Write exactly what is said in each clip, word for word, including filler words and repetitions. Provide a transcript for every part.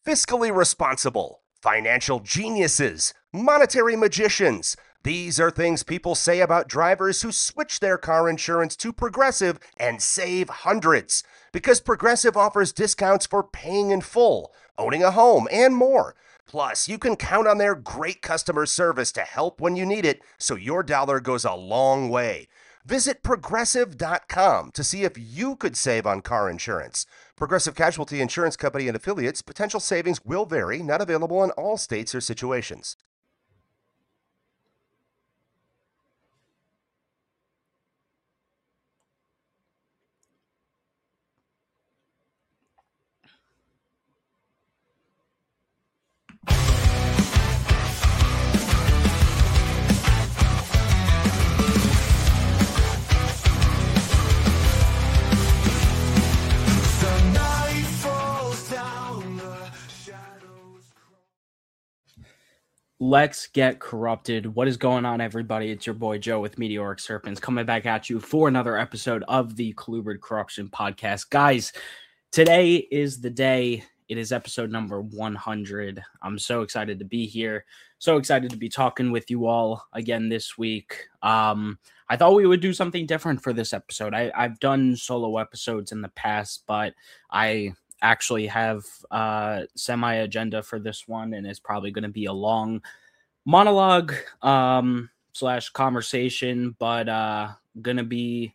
fiscally responsible, financial geniuses, monetary magicians. These are things people say about drivers who switch their car insurance to Progressive and save hundreds. Because Progressive offers discounts for paying in full, owning a home, and more. Plus, you can count on their great customer service to help when you need it, so your dollar goes a long way. Visit progressive dot com to see if you could save on car insurance. Progressive Casualty Insurance Company and affiliates. Potential savings will vary. Not available in all states or situations. Let's get corrupted. What is going on, everybody? It's your boy Joe with Meteoric Serpents coming back at you for another episode of the Colubrid Corruption Podcast. Guys, today is the day. It is episode number one hundred. I'm so excited to be here. So excited to be talking with you all again this week. Um, I thought we would do something different for this episode. I, I've done solo episodes in the past, but I actually have uh semi agenda for this one, and it's probably going to be a long monologue um slash conversation, but uh gonna be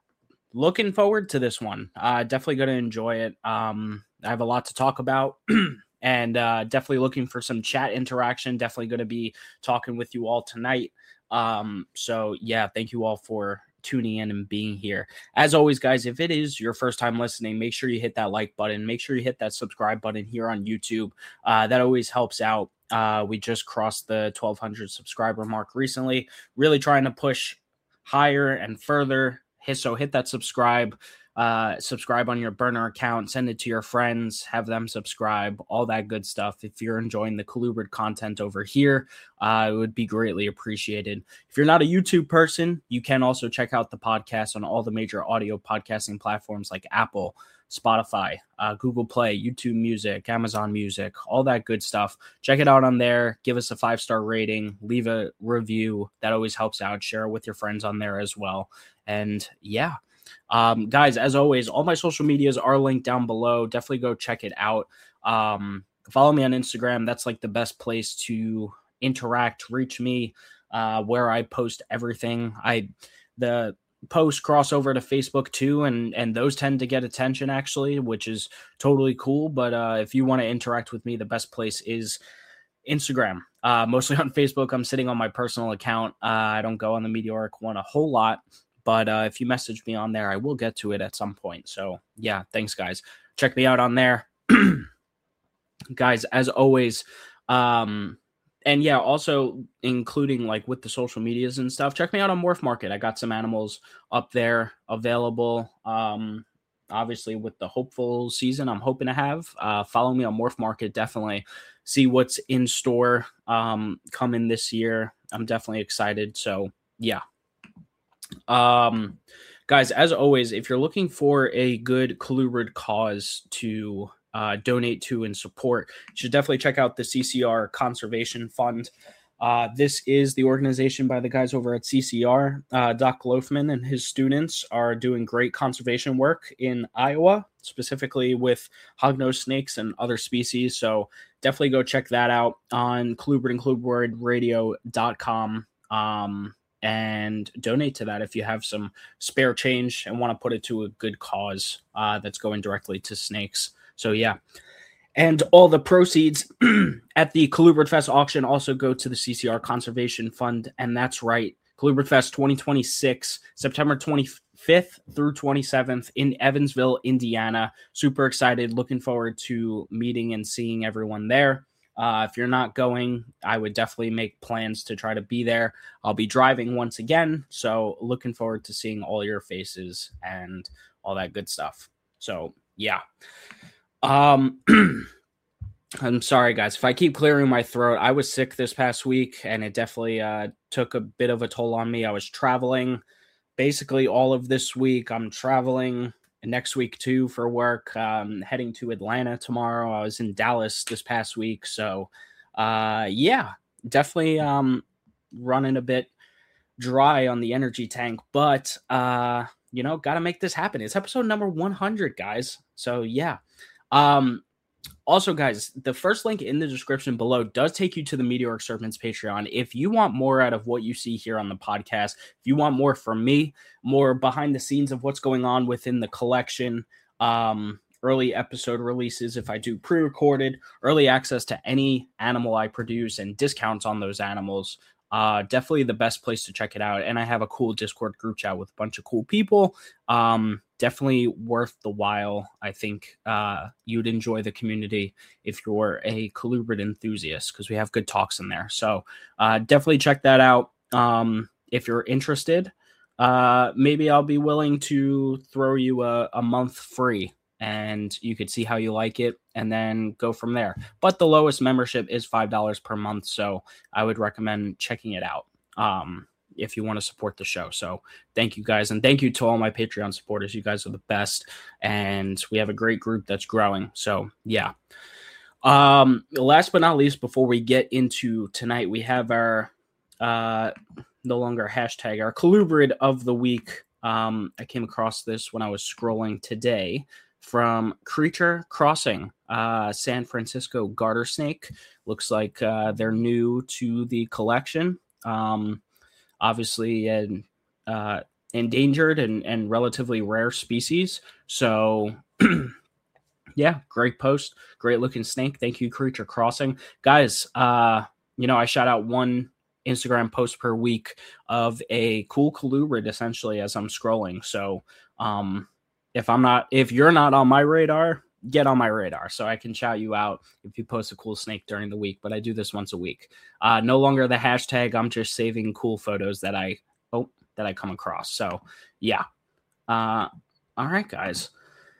looking forward to this one. Uh definitely gonna enjoy it. um I have a lot to talk about and uh definitely looking for some chat interaction. Definitely gonna be talking with you all tonight. Um so yeah, thank you all for tuning in and being here. As always, guys, if it is your first time listening, make sure you hit that like button. Make sure you hit that subscribe button here on YouTube. Uh, that always helps out. Uh, we just crossed the twelve hundred subscriber mark recently. Really trying to push higher and further. Hit, so hit that subscribe. Uh, subscribe on your burner account. Send it to your friends. Have them subscribe. All that good stuff. If you're enjoying the Colubrid content over here, uh, it would be greatly appreciated. If you're not a YouTube person, you can also check out the podcast on all the major audio podcasting platforms like Apple, Spotify, uh, Google Play, YouTube Music, Amazon Music, all that good stuff. Check it out on there. Give us a five-star rating. Leave a review. That always helps out. Share it with your friends on there as well. And yeah. Um, guys, as always, all my social medias are linked down below. Definitely go check it out. Um, follow me on Instagram. That's like the best place to interact, reach me, uh, where I post everything. I, the posts cross over to Facebook too, and, and those tend to get attention actually, which is totally cool. But, uh, if you want to interact with me, the best place is Instagram. Uh, mostly on Facebook. I'm sitting on my personal account. Uh, I don't go on the Meteoric one a whole lot. But uh, if you message me on there, I will get to it at some point. So, yeah, thanks, guys. Check me out on there. Guys, as always, um, and yeah, also including like with the social medias and stuff, check me out on Morph Market. I got some animals up there available. Um, obviously, with the hopeful season I'm hoping to have. Uh, follow me on Morph Market. Definitely see what's in store um, coming this year. I'm definitely excited. So, yeah. Um, guys, as always, if you're looking for a good Colubrid cause to uh, donate to and support, you should definitely check out the C C R Conservation Fund. Uh, this is the organization by the guys over at C C R. Uh, Doc Loafman and his students are doing great conservation work in Iowa, specifically with hognose snakes and other species. So definitely go check that out on colubrid and colubrid radio dot com. Um, and donate to that if you have some spare change and want to put it to a good cause uh, that's going directly to snakes. So, yeah. And all the proceeds at the Colubrid Fest auction also go to the C C R Conservation Fund. And that's right. Colubrid Fest twenty twenty-six, September twenty-fifth through twenty-seventh in Evansville, Indiana. Super excited. Looking forward to meeting and seeing everyone there. Uh, if you're not going, I would definitely make plans to try to be there. I'll be driving once again, so looking forward to seeing all your faces and all that good stuff. So, yeah. Um, I'm sorry, guys. If I keep clearing my throat, I was sick this past week, and it definitely uh, took a bit of a toll on me. I was traveling basically all of this week. I'm traveling next week too for work. Um, heading to Atlanta tomorrow. I was in Dallas this past week. So uh, yeah, definitely um, running a bit dry on the energy tank, but uh, you know, got to make this happen. It's episode number one hundred, guys. So yeah. Um, Also, guys, the first link in the description below does take you to the Meteoric Serpents Patreon. If you want more out of what you see here on the podcast, if you want more from me, more behind the scenes of what's going on within the collection, um, early episode releases, if I do pre-recorded, early access to any animal I produce, and discounts on those animals, uh, definitely the best place to check it out. And I have a cool Discord group chat with a bunch of cool people. Um, definitely worth the while. I think uh, you'd enjoy the community if you're a colubrid enthusiast, because we have good talks in there. So uh, definitely check that out. Um, if you're interested, uh, maybe I'll be willing to throw you a, a month free, and you could see how you like it and then go from there. But the lowest membership is five dollars per month, so I would recommend checking it out um, if you want to support the show. So thank you guys, and thank you to all my Patreon supporters. You guys are the best, and we have a great group that's growing. So yeah. Um, last but not least, before we get into tonight, we have our uh, no longer hashtag, our colubrid of the week. Um, I came across this when I was scrolling today from Creature Crossing, uh, San Francisco garter snake. Looks like uh, they're new to the collection. Um, obviously an uh, endangered and, and relatively rare species. So yeah, great post, great looking snake. Thank you, Creature Crossing. Guys, uh, you know, I shout out one Instagram post per week of a cool colubrid essentially as I'm scrolling. So um, if I'm not, if you're not on my radar, get on my radar so I can shout you out if you post a cool snake during the week. But I do this once a week. Uh, no longer the hashtag. I'm just saving cool photos that I oh that I come across. So yeah. Uh, all right, guys.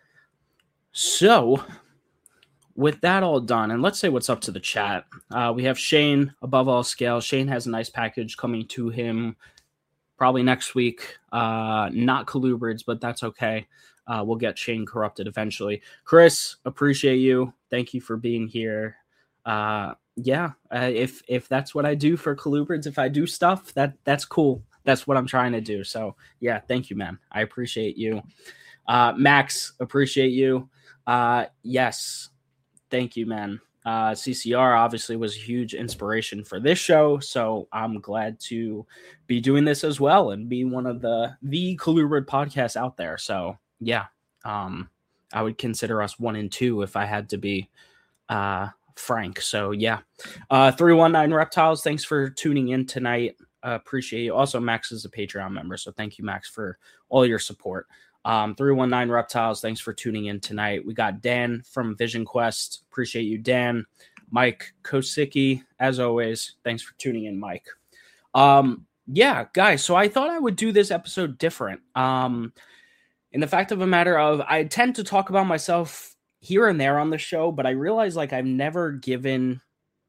So with that all done, and let's say what's up to the chat. Uh, we have Shane, above all scale. Shane has a nice package coming to him probably next week. Uh, not colubrids, but that's okay. Uh, we'll get Shane corrupted eventually. Chris, appreciate you. Thank you for being here. Uh, yeah, uh, if if that's what I do for colubrids, if I do stuff, that that's cool. That's what I'm trying to do. So yeah, thank you, man. I appreciate you. Uh, Max, appreciate you. Uh, yes, thank you, man. Uh, C C R obviously was a huge inspiration for this show, so I'm glad to be doing this as well and be one of the the colubrid podcasts out there. So yeah, um, I would consider us one and two if I had to be uh, frank. So yeah, uh, three one nine Reptiles, thanks for tuning in tonight. Uh, appreciate you. Also, Max is a Patreon member, so thank you, Max, for all your support. Um, three one nine Reptiles, thanks for tuning in tonight. We got Dan from Vision Quest. Appreciate you, Dan. Mike Kosicki, as always, thanks for tuning in, Mike. Um, yeah, guys, so I thought I would do this episode different. Um, in the fact of the matter of, I tend to talk about myself here and there on the show, but I realize like I've never given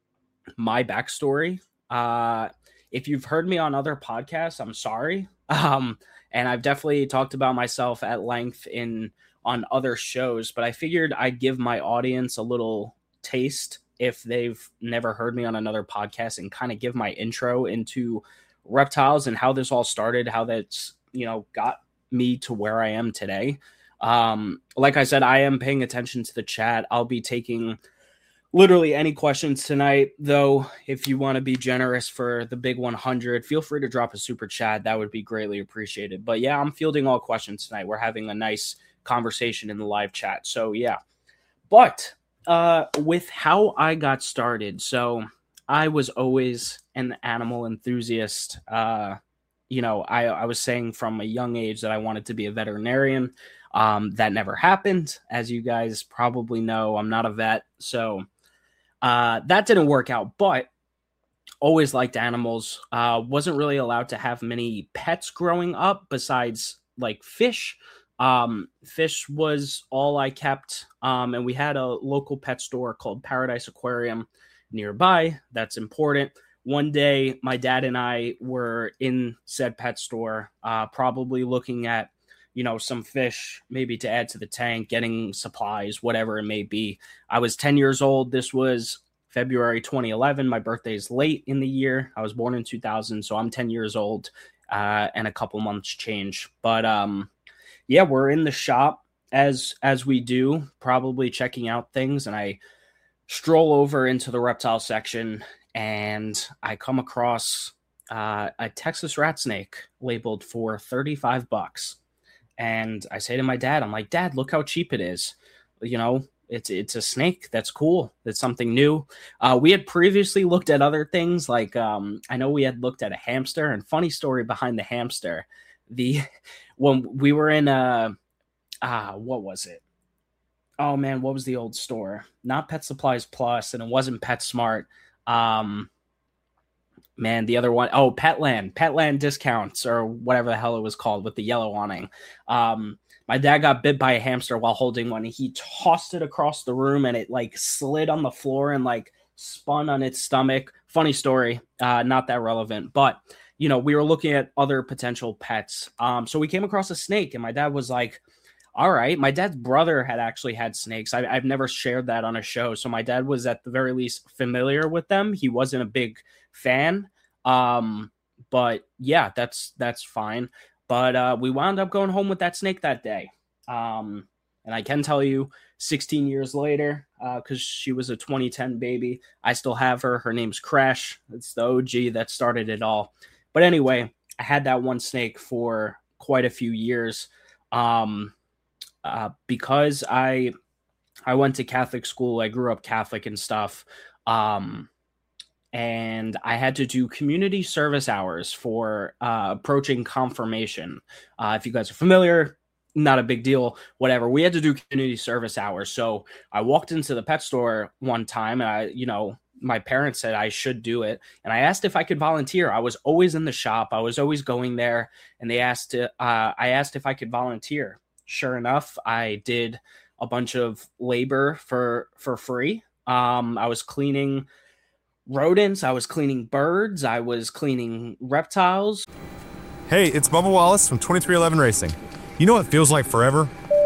my backstory. Uh, if you've heard me on other podcasts, I'm sorry. Um, and I've definitely talked about myself at length in on other shows, but I figured I'd give my audience a little taste if they've never heard me on another podcast and kind of give my intro into reptiles and how this all started, how that's, you know, got me to where I am today. Um, like I said, I am paying attention to the chat. I'll be taking literally any questions tonight, though. If you want to be generous for the big one hundred, feel free to drop a super chat. That would be greatly appreciated. But yeah, I'm fielding all questions tonight. We're having a nice conversation in the live chat. So yeah, but uh, with how I got started, so I was always an animal enthusiast. Uh, you know, I, I was saying from a young age that I wanted to be a veterinarian. Um, that never happened. As you guys probably know, I'm not a vet. So uh, that didn't work out, but always liked animals. Uh, wasn't really allowed to have many pets growing up besides like fish. Um, fish was all I kept. Um, and we had a local pet store called Paradise Aquarium nearby. That's important. One day, my dad and I were in said pet store, uh, probably looking at you know, some fish, maybe to add to the tank, getting supplies, whatever it may be. I was ten years old. This was February twenty eleven. My birthday is late in the year. I was born in two thousand, so I'm ten years old uh, and a couple months change. But um, yeah, we're in the shop as as we do, probably checking out things, and I stroll over into the reptile section, and I come across uh, a Texas rat snake labeled for thirty-five bucks. And I say to my dad, I'm like, Dad, look how cheap it is. You know, it's it's a snake. That's cool. That's something new. Uh, we had previously looked at other things. Like, um, I know we had looked at a hamster. And funny story behind the hamster. The when we were in, uh, uh, what was it? Oh, man, what was the old store? Not Pet Supplies Plus, and it wasn't PetSmart. Um, man, the other one, oh, Petland, Petland discounts, or whatever the hell it was called, with the yellow awning. Um, my dad got bit by a hamster while holding one. He tossed it across the room, and it like slid on the floor and like spun on its stomach. Funny story, uh, not that relevant, but you know, we were looking at other potential pets. Um, so we came across a snake, and my dad was like, all right. My dad's brother had actually had snakes. I, I've never shared that on a show. So my dad was at the very least familiar with them. He wasn't a big fan. Um, but yeah, that's, that's fine. But uh, we wound up going home with that snake that day. Um, and I can tell you sixteen years later, uh, cause she was a twenty ten baby, I still have her. Her name's Crash. It's the O G that started it all. But anyway, I had that one snake for quite a few years. Um, Uh, because I I went to Catholic school, I grew up Catholic and stuff, um, and I had to do community service hours for uh, approaching confirmation. Uh, if you guys are familiar, not a big deal, whatever. We had to do community service hours. So I walked into the pet store one time, and I, you know, my parents said I should do it. And I asked if I could volunteer. I was always in the shop. I was always going there, and they asked to, uh, I asked if I could volunteer. Sure enough, I did a bunch of labor for for free. Um, I was cleaning rodents. I was cleaning birds. I was cleaning reptiles. Hey, it's Bubba Wallace from twenty-three eleven Racing. You know what feels like forever?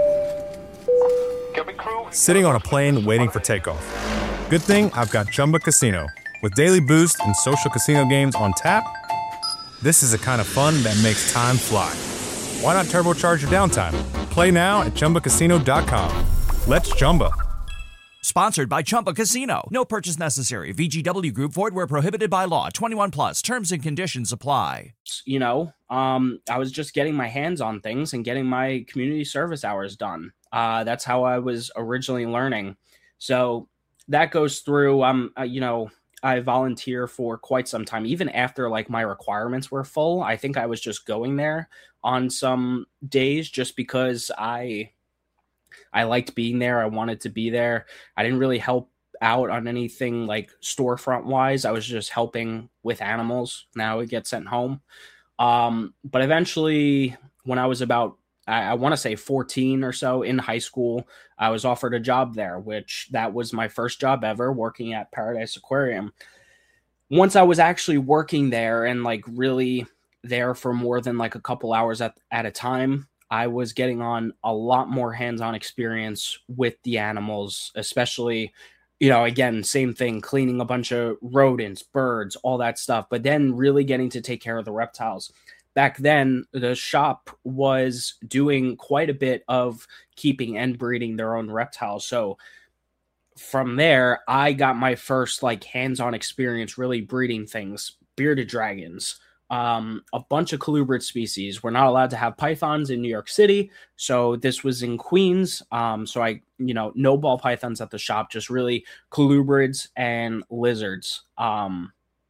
Sitting on a plane waiting for takeoff. Good thing I've got Chumba Casino. With daily boost and social casino games on tap, this is the kind of fun that makes time fly. Why not turbocharge your downtime? Play now at Chumba Casino dot com. Let's Chumba. Sponsored by Chumba Casino. No purchase necessary. V G W Group. Void where prohibited by law. twenty-one plus. Terms and conditions apply. You know, um, I was just getting my hands on things and getting my community service hours done. Uh, that's how I was originally learning. So that goes through, um, uh, you know, I volunteer for quite some time, even after like my requirements were full. I think I was just going there on some days just because I, I liked being there. I wanted to be there. I didn't really help out on anything like storefront wise. I was just helping with animals. Now it gets sent home. Um, but eventually when I was about, I, I want to say fourteen or so in high school, I was offered a job there, which that was my first job ever, working at Paradise Aquarium. Once I was actually working there and like really there for more than like a couple hours at, at a time, I was getting on a lot more hands-on experience with the animals, especially, you know, again, same thing, cleaning a bunch of rodents, birds, all that stuff, but then really getting to take care of the reptiles. Back then, the shop was doing quite a bit of keeping and breeding their own reptiles. So from there, I got my first like hands-on experience really breeding things, bearded dragons, um, a bunch of colubrid species. We're not allowed to have pythons in New York City. So this was in Queens. Um, so I, you know, no ball pythons at the shop, just really colubrids and lizards. Um,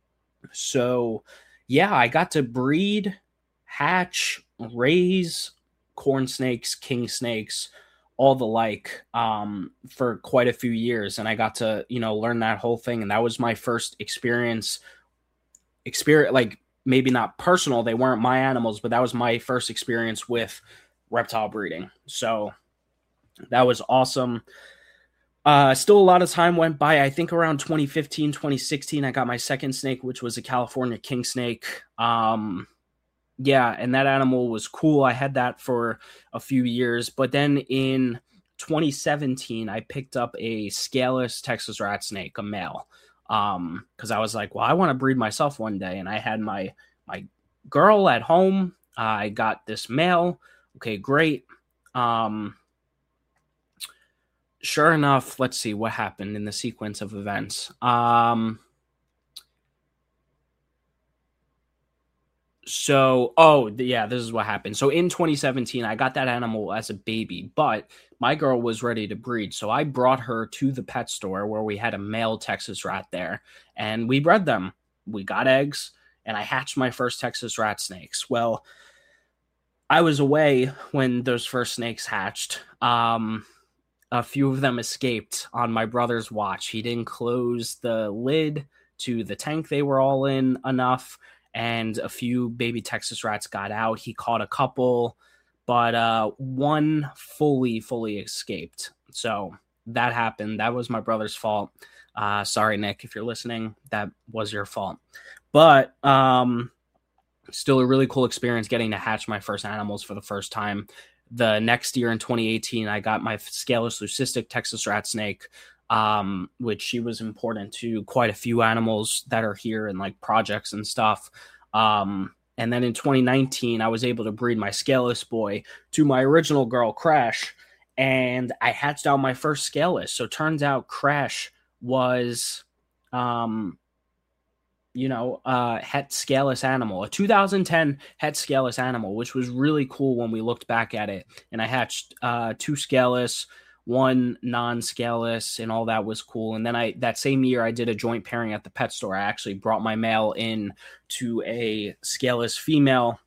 so yeah, I got to breed, hatch, raise corn snakes, king snakes, all the like, um, for quite a few years. And I got to, you know, learn that whole thing. And that was my first experience, experience, like maybe not personal. They weren't my animals, but that was my first experience with reptile breeding. So that was awesome. Uh, still a lot of time went by. I think around twenty fifteen, twenty sixteen, I got my second snake, which was a California king snake. Um, Yeah, and that animal was cool. I had that for a few years, but then in twenty seventeen, I picked up a scaleless Texas rat snake, a male, um, because I was like, well, I want to breed myself one day, and I had my my girl at home. Uh, I got this male. Okay, great. Um, sure enough, let's see what happened in the sequence of events. Um. So, oh, yeah, this is what happened. So in twenty seventeen, I got that animal as a baby, but my girl was ready to breed. So I brought her to the pet store where we had a male Texas rat there, and we bred them. We got eggs, and I hatched my first Texas rat snakes. Well, I was away when those first snakes hatched. Um, a few of them escaped on my brother's watch. He didn't close the lid to the tank they were all in enough, and a few baby Texas rats got out. He caught a couple, but uh, one fully, fully escaped. So that happened. That was my brother's fault. Uh, sorry, Nick, if you're listening, that was your fault. But um, still a really cool experience getting to hatch my first animals for the first time. The next year in twenty eighteen, I got my scaleless leucistic Texas rat snake, um, which she was important to quite a few animals that are here in like projects and stuff. Um, and then in twenty nineteen, I was able to breed my scaleless boy to my original girl, Crash, and I hatched out my first scaleless. So turns out Crash was, um, you know, uh, het scaleless animal, a two thousand ten het scaleless animal, which was really cool when we looked back at it. And I hatched uh, two scaleless, one non-scaleless, and all that was cool. And then I that same year I did a joint pairing at the pet store. I actually brought my male in to a scaleless female.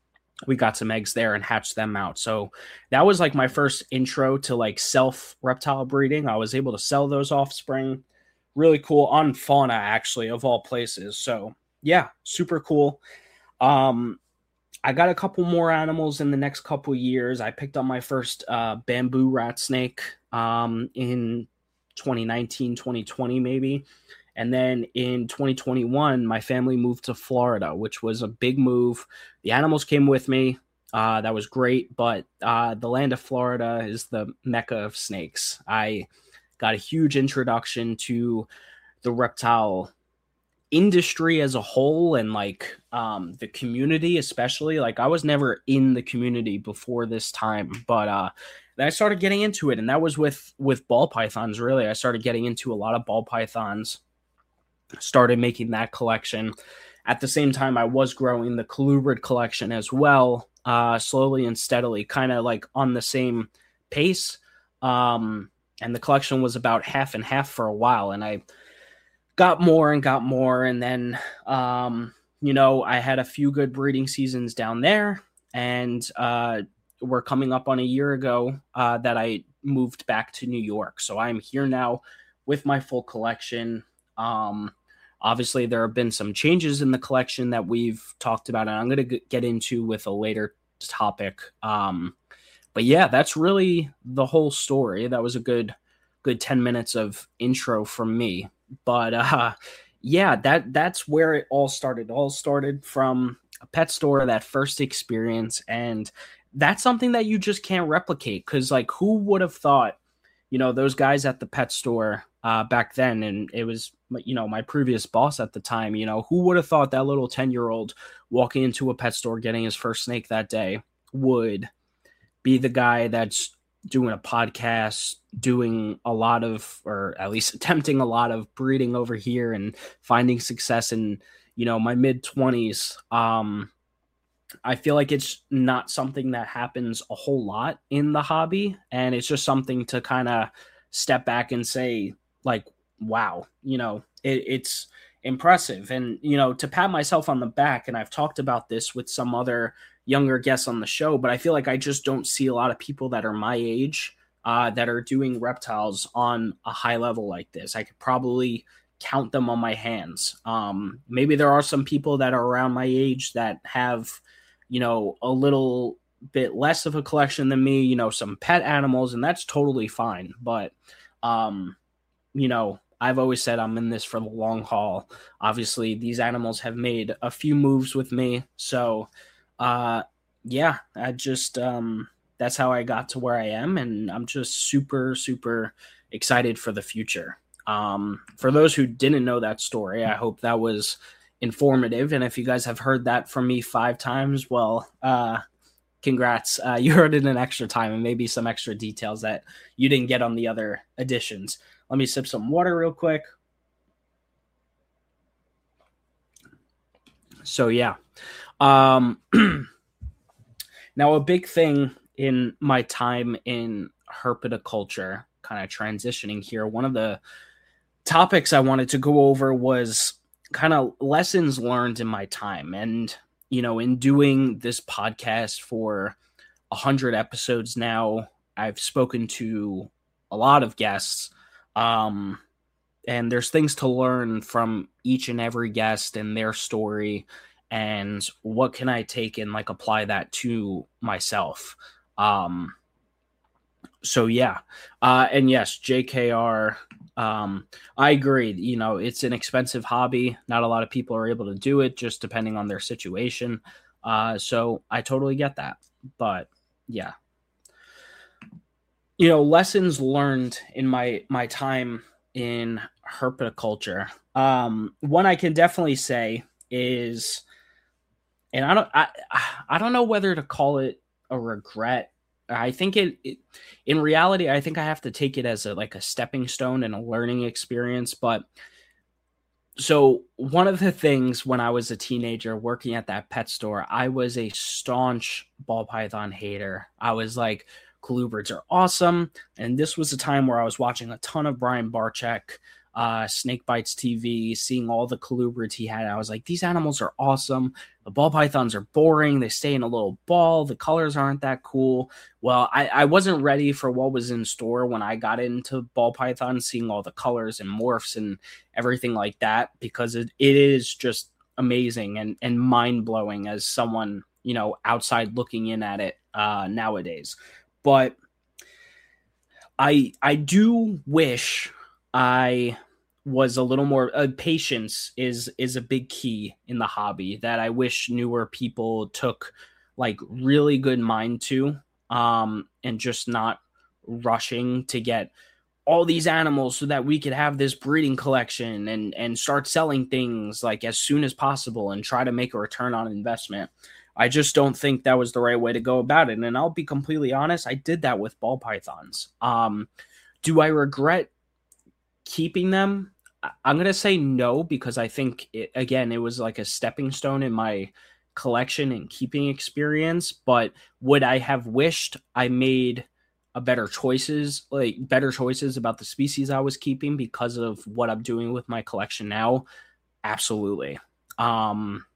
We got some eggs there and hatched them out. So that was like my first intro to like self reptile breeding. I was able to sell those offspring. Really cool on Fauna, actually, of all places. So yeah, super cool. Um, I got a couple more animals in the next couple years. I picked up my first uh, bamboo rat snake um, in twenty nineteen, twenty twenty, maybe. And then in twenty twenty-one, my family moved to Florida, which was a big move. The animals came with me. Uh, that was great. But uh, the land of Florida is the mecca of snakes. I got a huge introduction to the reptile industry as a whole, and like um the community especially. Like I was never in the community before this time, but uh then I started getting into it, and that was with with ball pythons. Really, I started getting into a lot of ball pythons, started making that collection. At the same time, I was growing the colubrid collection as well, uh slowly and steadily, kind of like on the same pace. Um and the collection was about half and half for a while, and I got more and got more. And then, um, you know, I had a few good breeding seasons down there, and uh, we're coming up on a year ago uh, that I moved back to New York. So I'm here now with my full collection. Um, obviously, there have been some changes in the collection that we've talked about, and I'm going to get into with a later topic. Um, but yeah, that's really the whole story. That was a good, good ten minutes of intro from me. But uh, yeah, that that's where it all started. It all started from a pet store, that first experience. And that's something that you just can't replicate, because like, who would have thought, you know, those guys at the pet store uh, back then, and it was, you know, my previous boss at the time, you know, who would have thought that little ten-year-old walking into a pet store getting his first snake that day would be the guy that's doing a podcast, doing a lot of, or at least attempting a lot of breeding over here and finding success in, you know, my mid twenties. Um, I feel like it's not something that happens a whole lot in the hobby. And it's just something to kind of step back and say, like, wow, you know, it, it's impressive. And, you know, to pat myself on the back, and I've talked about this with some other younger guests on the show, but I feel like I just don't see a lot of people that are my age uh, that are doing reptiles on a high level like this. I could probably count them on my hands. Um, maybe there are some people that are around my age that have, you know, a little bit less of a collection than me, you know, some pet animals, and that's totally fine. But, um, you know, I've always said I'm in this for the long haul. Obviously, these animals have made a few moves with me, so uh, yeah, I just, um, that's how I got to where I am. And I'm just super, super excited for the future. Um, for those who didn't know that story, I hope that was informative. And if you guys have heard that from me five times, well, uh, congrats. Uh, you heard it an extra time and maybe some extra details that you didn't get on the other editions. Let me sip some water real quick. So, yeah. Um, now, a big thing in my time in herpetoculture, kind of transitioning here, one of the topics I wanted to go over was kind of lessons learned in my time. And, you know, in doing this podcast for a hundred episodes now, I've spoken to a lot of guests, um, and there's things to learn from each and every guest and their story, and what can I take and like apply that to myself. Um, so yeah. Uh, and yes, J K R, um, I agree. You know, it's an expensive hobby. Not a lot of people are able to do it, just depending on their situation. Uh, so I totally get that, but yeah, you know, lessons learned in my, my time in herpetoculture. Um, one I can definitely say is, and I don't, I, I don't know whether to call it a regret. I think it, it, in reality, I think I have to take it as a, like a stepping stone and a learning experience. But so one of the things when I was a teenager working at that pet store, I was a staunch ball python hater. I was like, colubrids are awesome. And this was a time where I was watching a ton of Brian Barczyk, uh, Snake Bites T V, seeing all the colubrids he had. I was like, these animals are awesome. The ball pythons are boring. They stay in a little ball. The colors aren't that cool. Well, I, I wasn't ready for what was in store when I got into ball pythons, seeing all the colors and morphs and everything like that, because it, it is just amazing and, and mind-blowing as someone, you know, outside looking in at it uh, nowadays. But I I do wish I was a little more uh, patience is is a big key in the hobby that I wish newer people took like really good mind to, um, and just not rushing to get all these animals so that we could have this breeding collection and and start selling things like as soon as possible and try to make a return on investment. I just don't think that was the right way to go about it. And I'll be completely honest, I did that with ball pythons. Um, do I regret keeping them? I'm going to say no, because I think, it, again, it was like a stepping stone in my collection and keeping experience. But would I have wished I made a better choices, like better choices about the species I was keeping because of what I'm doing with my collection now? Absolutely. Um,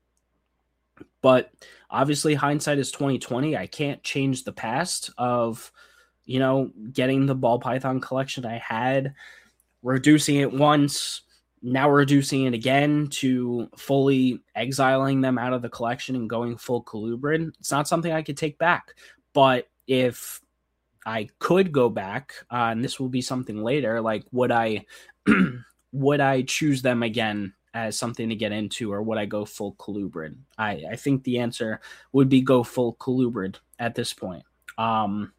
but obviously hindsight is twenty twenty. I can't change the past of, you know, getting the ball python collection I had, reducing it once, now reducing it again to fully exiling them out of the collection and going full colubrid. It's not something I could take back. But if I could go back, uh, and this will be something later, like would I would I choose them again as something to get into, or would I go full colubrid? I, I think the answer would be go full colubrid at this point. Um,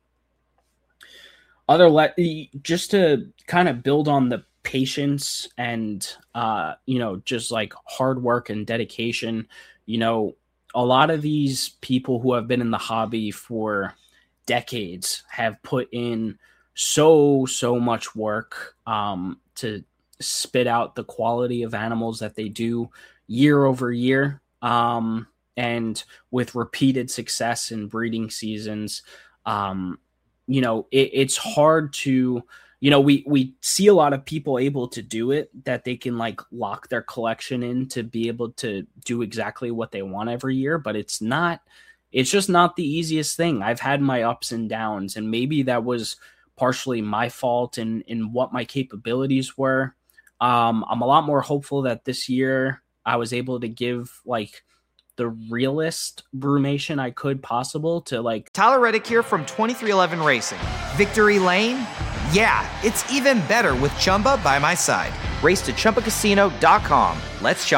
other le- just to kind of build on the patience and, uh, you know, just like hard work and dedication, you know, a lot of these people who have been in the hobby for decades have put in so, so much work um, to spit out the quality of animals that they do year over year. Um, and with repeated success in breeding seasons, um, you know, it, it's hard to, you know, we, we see a lot of people able to do it, that they can like lock their collection in to be able to do exactly what they want every year, but it's not, it's just not the easiest thing. I've had my ups and downs, and maybe that was partially my fault in, in what my capabilities were. Um, I'm a lot more hopeful that this year I was able to give like the realest brumation I could possible to like. Tyler Reddick here from twenty-three eleven Racing. Victory Lane? Yeah, it's even better with Chumba by my side. Race to Chumba Casino dot com. Let's Chumba.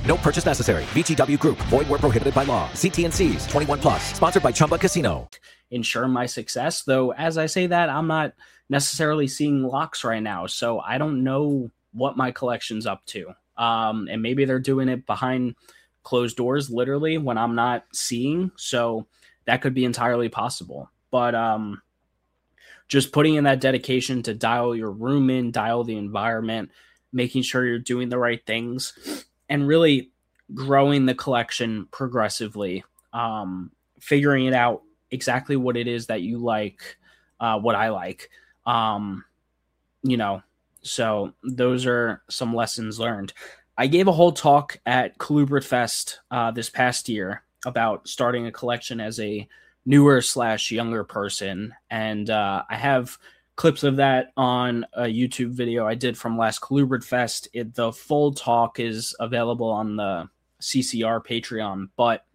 No purchase necessary. V G W Group. Void where prohibited by law. See T and C's. twenty-one plus. Sponsored by Chumba Casino. Ensure my success, though as I say that, I'm not necessarily seeing locks right now, so I don't know what my collection's up to. Um, and maybe they're doing it behind closed doors, literally, when I'm not seeing, so that could be entirely possible. But um, just putting in that dedication to dial your room in, dial the environment, making sure you're doing the right things, and really growing the collection progressively, um, figuring it out exactly what it is that you like, uh, what I like, um, you know, so those are some lessons learned. I gave a whole talk at Colubrid Fest uh, this past year about starting a collection as a newer slash younger person. And uh, I have clips of that on a YouTube video I did from last Colubrid Fest. It, the full talk is available on the C C R Patreon, but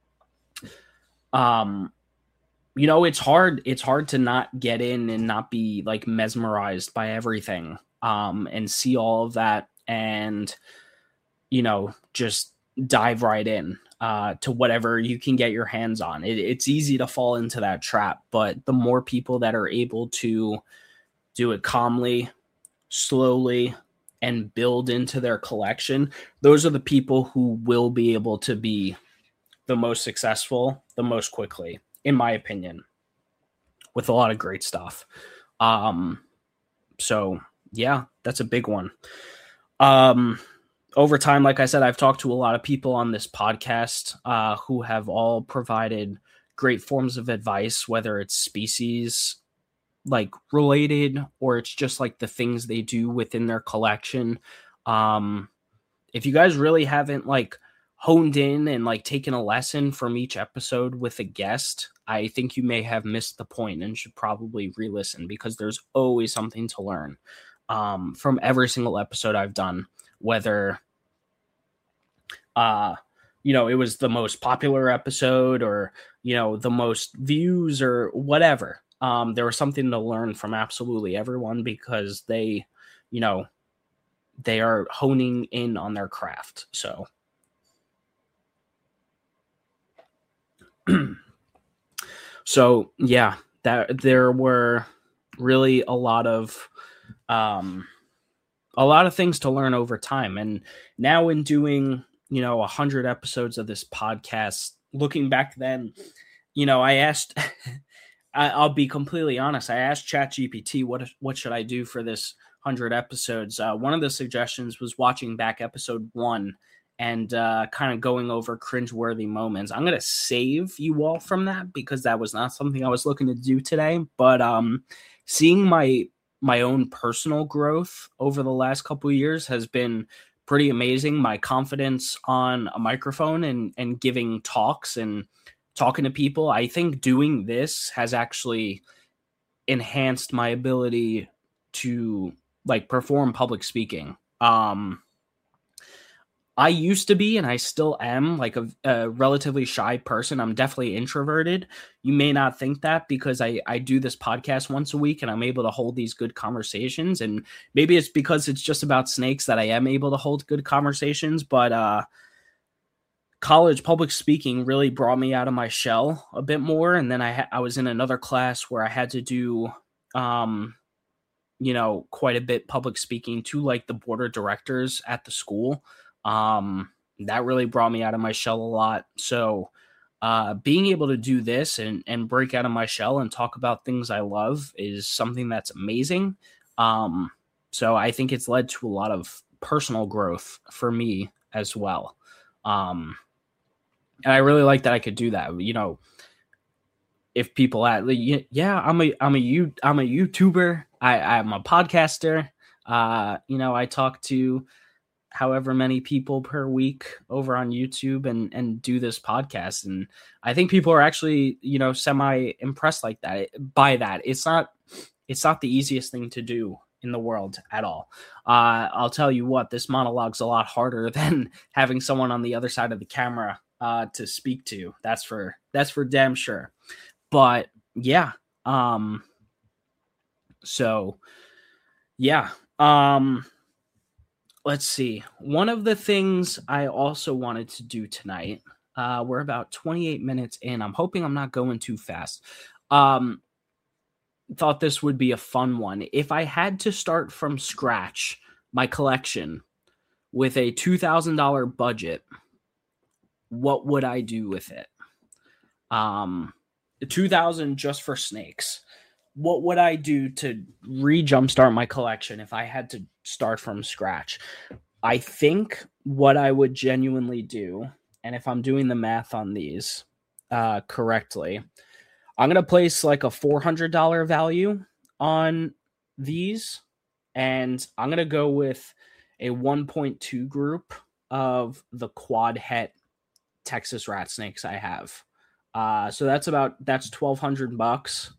um, you know, it's hard. It's hard to not get in and not be like mesmerized by everything, um, and see all of that, and you know, just dive right in uh, to whatever you can get your hands on. It, it's easy to fall into that trap, but the more people that are able to do it calmly, slowly, and build into their collection, those are the people who will be able to be the most successful the most quickly, in my opinion, with a lot of great stuff. Um, so yeah, that's a big one. Um, over time, like I said, I've talked to a lot of people on this podcast uh, who have all provided great forms of advice, whether it's species like related or it's just like the things they do within their collection. Um, if you guys really haven't like honed in and like taken a lesson from each episode with a guest, I think you may have missed the point and should probably re-listen, because there's always something to learn um, from every single episode I've done, whether uh, you know, it was the most popular episode or, you know, the most views or whatever. Um, there was something to learn from absolutely everyone, because they, you know, they are honing in on their craft. So So yeah, that there were really a lot of um, a lot of things to learn over time. And now in doing, you know, a hundred episodes of this podcast, looking back then, you know, I asked, I, I'll be completely honest. I asked ChatGPT, what, what should I do for this hundred episodes? Uh, one of the suggestions was watching back episode one and uh, kind of going over cringeworthy moments. I'm going to save you all from that, because that was not something I was looking to do today. But um, seeing my my own personal growth over the last couple of years has been pretty amazing. My confidence on a microphone and, and giving talks and talking to people, I think doing this has actually enhanced my ability to like perform public speaking. Um, I used to be, and I still am, like a, a relatively shy person. I'm definitely introverted. You may not think that, because I, I do this podcast once a week and I'm able to hold these good conversations. And maybe it's because it's just about snakes that I am able to hold good conversations. But uh, college public speaking really brought me out of my shell a bit more. And then I, ha- I was in another class where I had to do, um, you know, quite a bit public speaking to like the board of directors at the school. Um, that really brought me out of my shell a lot. So, uh, being able to do this and, and break out of my shell and talk about things I love is something that's amazing. Um, so I think it's led to a lot of personal growth for me as well. Um, and I really like that I could do that. You know, if people at, yeah, I'm a, I'm a, I'm a YouTuber. I, I'm a podcaster. Uh, you know, I talk to however many people per week over on YouTube and, and do this podcast. And I think people are actually, you know, semi impressed like that by that. It's not, it's not the easiest thing to do in the world at all. Uh, I'll tell you what, this monologue's a lot harder than having someone on the other side of the camera uh, to speak to. That's for, that's for damn sure. But yeah. Um, so yeah. Um, let's see. One of the things I also wanted to do tonight, uh, we're about twenty-eight minutes in. I'm hoping I'm not going too fast. Um, thought this would be a fun one. If I had to start from scratch my collection with a two thousand dollars budget, what would I do with it? Um, two thousand dollars just for snakes. What would I do to re-jumpstart my collection if I had to start from scratch? I think what I would genuinely do, and if I'm doing the math on these uh, correctly, I'm going to place like a four hundred dollars value on these, and I'm going to go with a one point two group of the quad het Texas rat snakes I have. Uh, so that's about, that's twelve hundred bucks.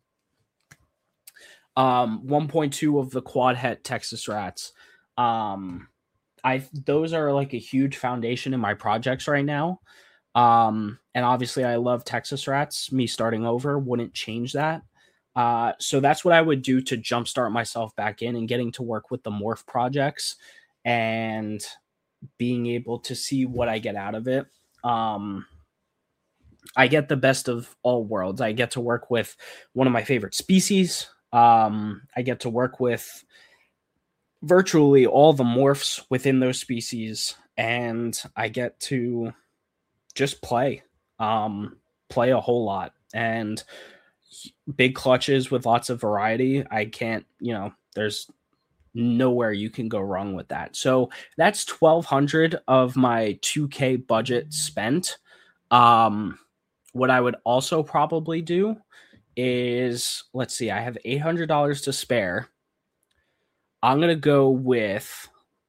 Um, one point two of the quad het Texas rats. Um, I, those are like a huge foundation in my projects right now. Um, and obviously I love Texas rats. Me starting over wouldn't change that. Uh, so that's what I would do to jumpstart myself back in and getting to work with the morph projects and being able to see what I get out of it. Um, I get the best of all worlds. I get to work with one of my favorite species. Um, I get to work with virtually all the morphs within those species, and I get to just play, um, play a whole lot, and big clutches with lots of variety. I can't, you know, there's nowhere you can go wrong with that. So that's twelve hundred of my two K budget spent. Um, what I would also probably do is, let's see, I have eight hundred dollars to spare. I'm going to go with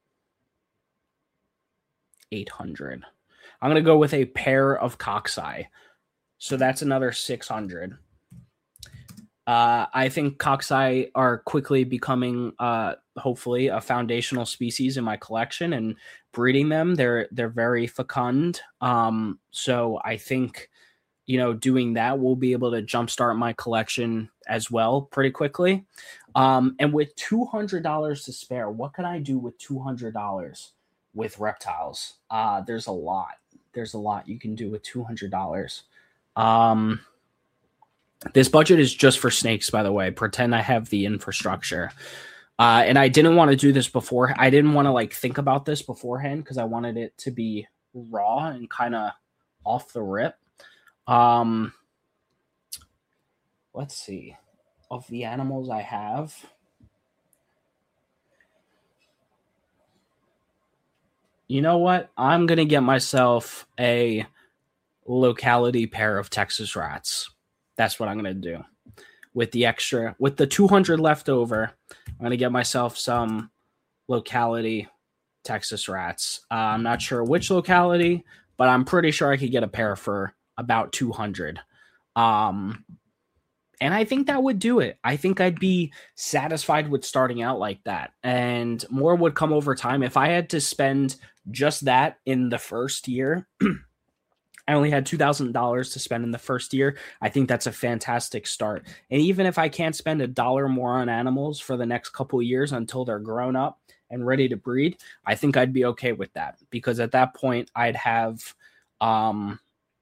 eight hundred. I'm going to go with a pair of Coxeye. So that's another six hundred. Uh, I think Coxeye are quickly becoming, uh, hopefully, a foundational species in my collection, and breeding them, they're they're very fecund. Um, so I think, you know, doing that will be able to jumpstart my collection as well pretty quickly. Um, and with two hundred dollars to spare, what can I do with two hundred dollars with reptiles? Uh, there's a lot. There's a lot you can do with two hundred dollars. Um, this budget is just for snakes, by the way. Pretend I have the infrastructure. Uh, and I didn't want to do this before. I didn't want to like think about this beforehand because I wanted it to be raw and kind of off the rip. Um, let's see. Of the animals I have, you know what? I'm going to get myself a locality pair of Texas rats. That's what I'm going to do. With the extra, with the two hundred left over, I'm going to get myself some locality Texas rats. Uh, I'm not sure which locality, but I'm pretty sure I could get a pair for about two hundred. Um, and I think that would do it. I think I'd be satisfied with starting out like that, and more would come over time. If I had to spend just that in the first year, I only had two thousand dollars to spend in the first year. I think that's a fantastic start. And even if I can't spend a dollar more on animals for the next couple of years until they're grown up and ready to breed, I think I'd be okay with that, because at that point I'd have um,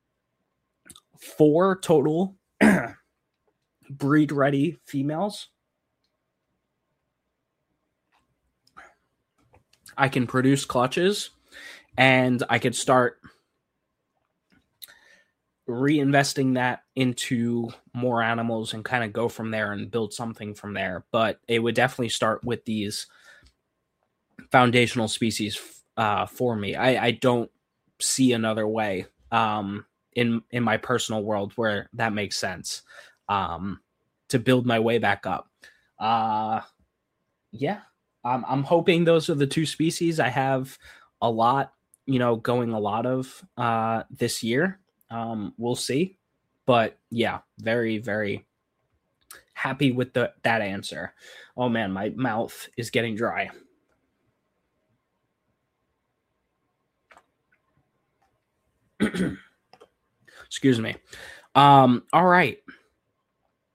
four total breed ready females. I can produce clutches, and I could start reinvesting that into more animals and kind of go from there and build something from there. But it would definitely start with these foundational species uh, for me. I, I don't see another way um, in in my personal world where that makes sense um, to build my way back up. Uh, yeah, I'm, I'm hoping those are the two species I have a lot, you know, going a lot of uh, this year. Um, we'll see. But yeah, very, very happy with the that answer. Oh man, my mouth is getting dry. Excuse me. Um, all right.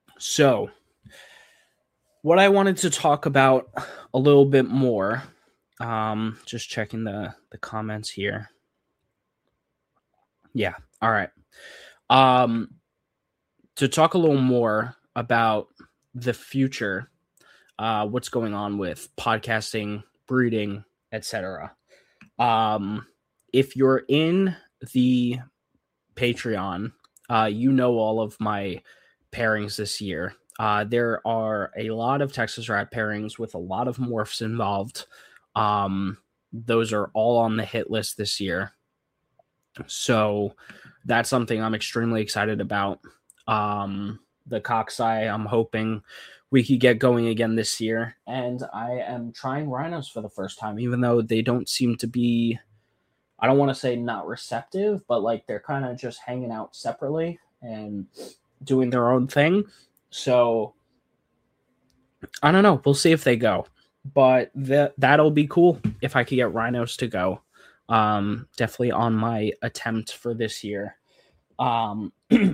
So what I wanted to talk about a little bit more Um, just checking the, the comments here. Yeah. All right. Um, to talk a little more about the future, uh, what's going on with podcasting, breeding, et cetera. Um, if you're in the Patreon, uh, you know all of my pairings this year. Uh, there are a lot of Texas Rat pairings with a lot of morphs involved. Um, those are all on the hit list this year. So that's something I'm extremely excited about. Um, the Coxeye, I'm hoping we could get going again this year. And I am trying rhinos for the first time, even though they don't seem to be, I don't want to say not receptive, but like they're kind of just hanging out separately and doing their own thing. So I don't know. We'll see if they go. But that that'll be cool if I could get rhinos to go. Um, definitely on my attempt for this year. Um,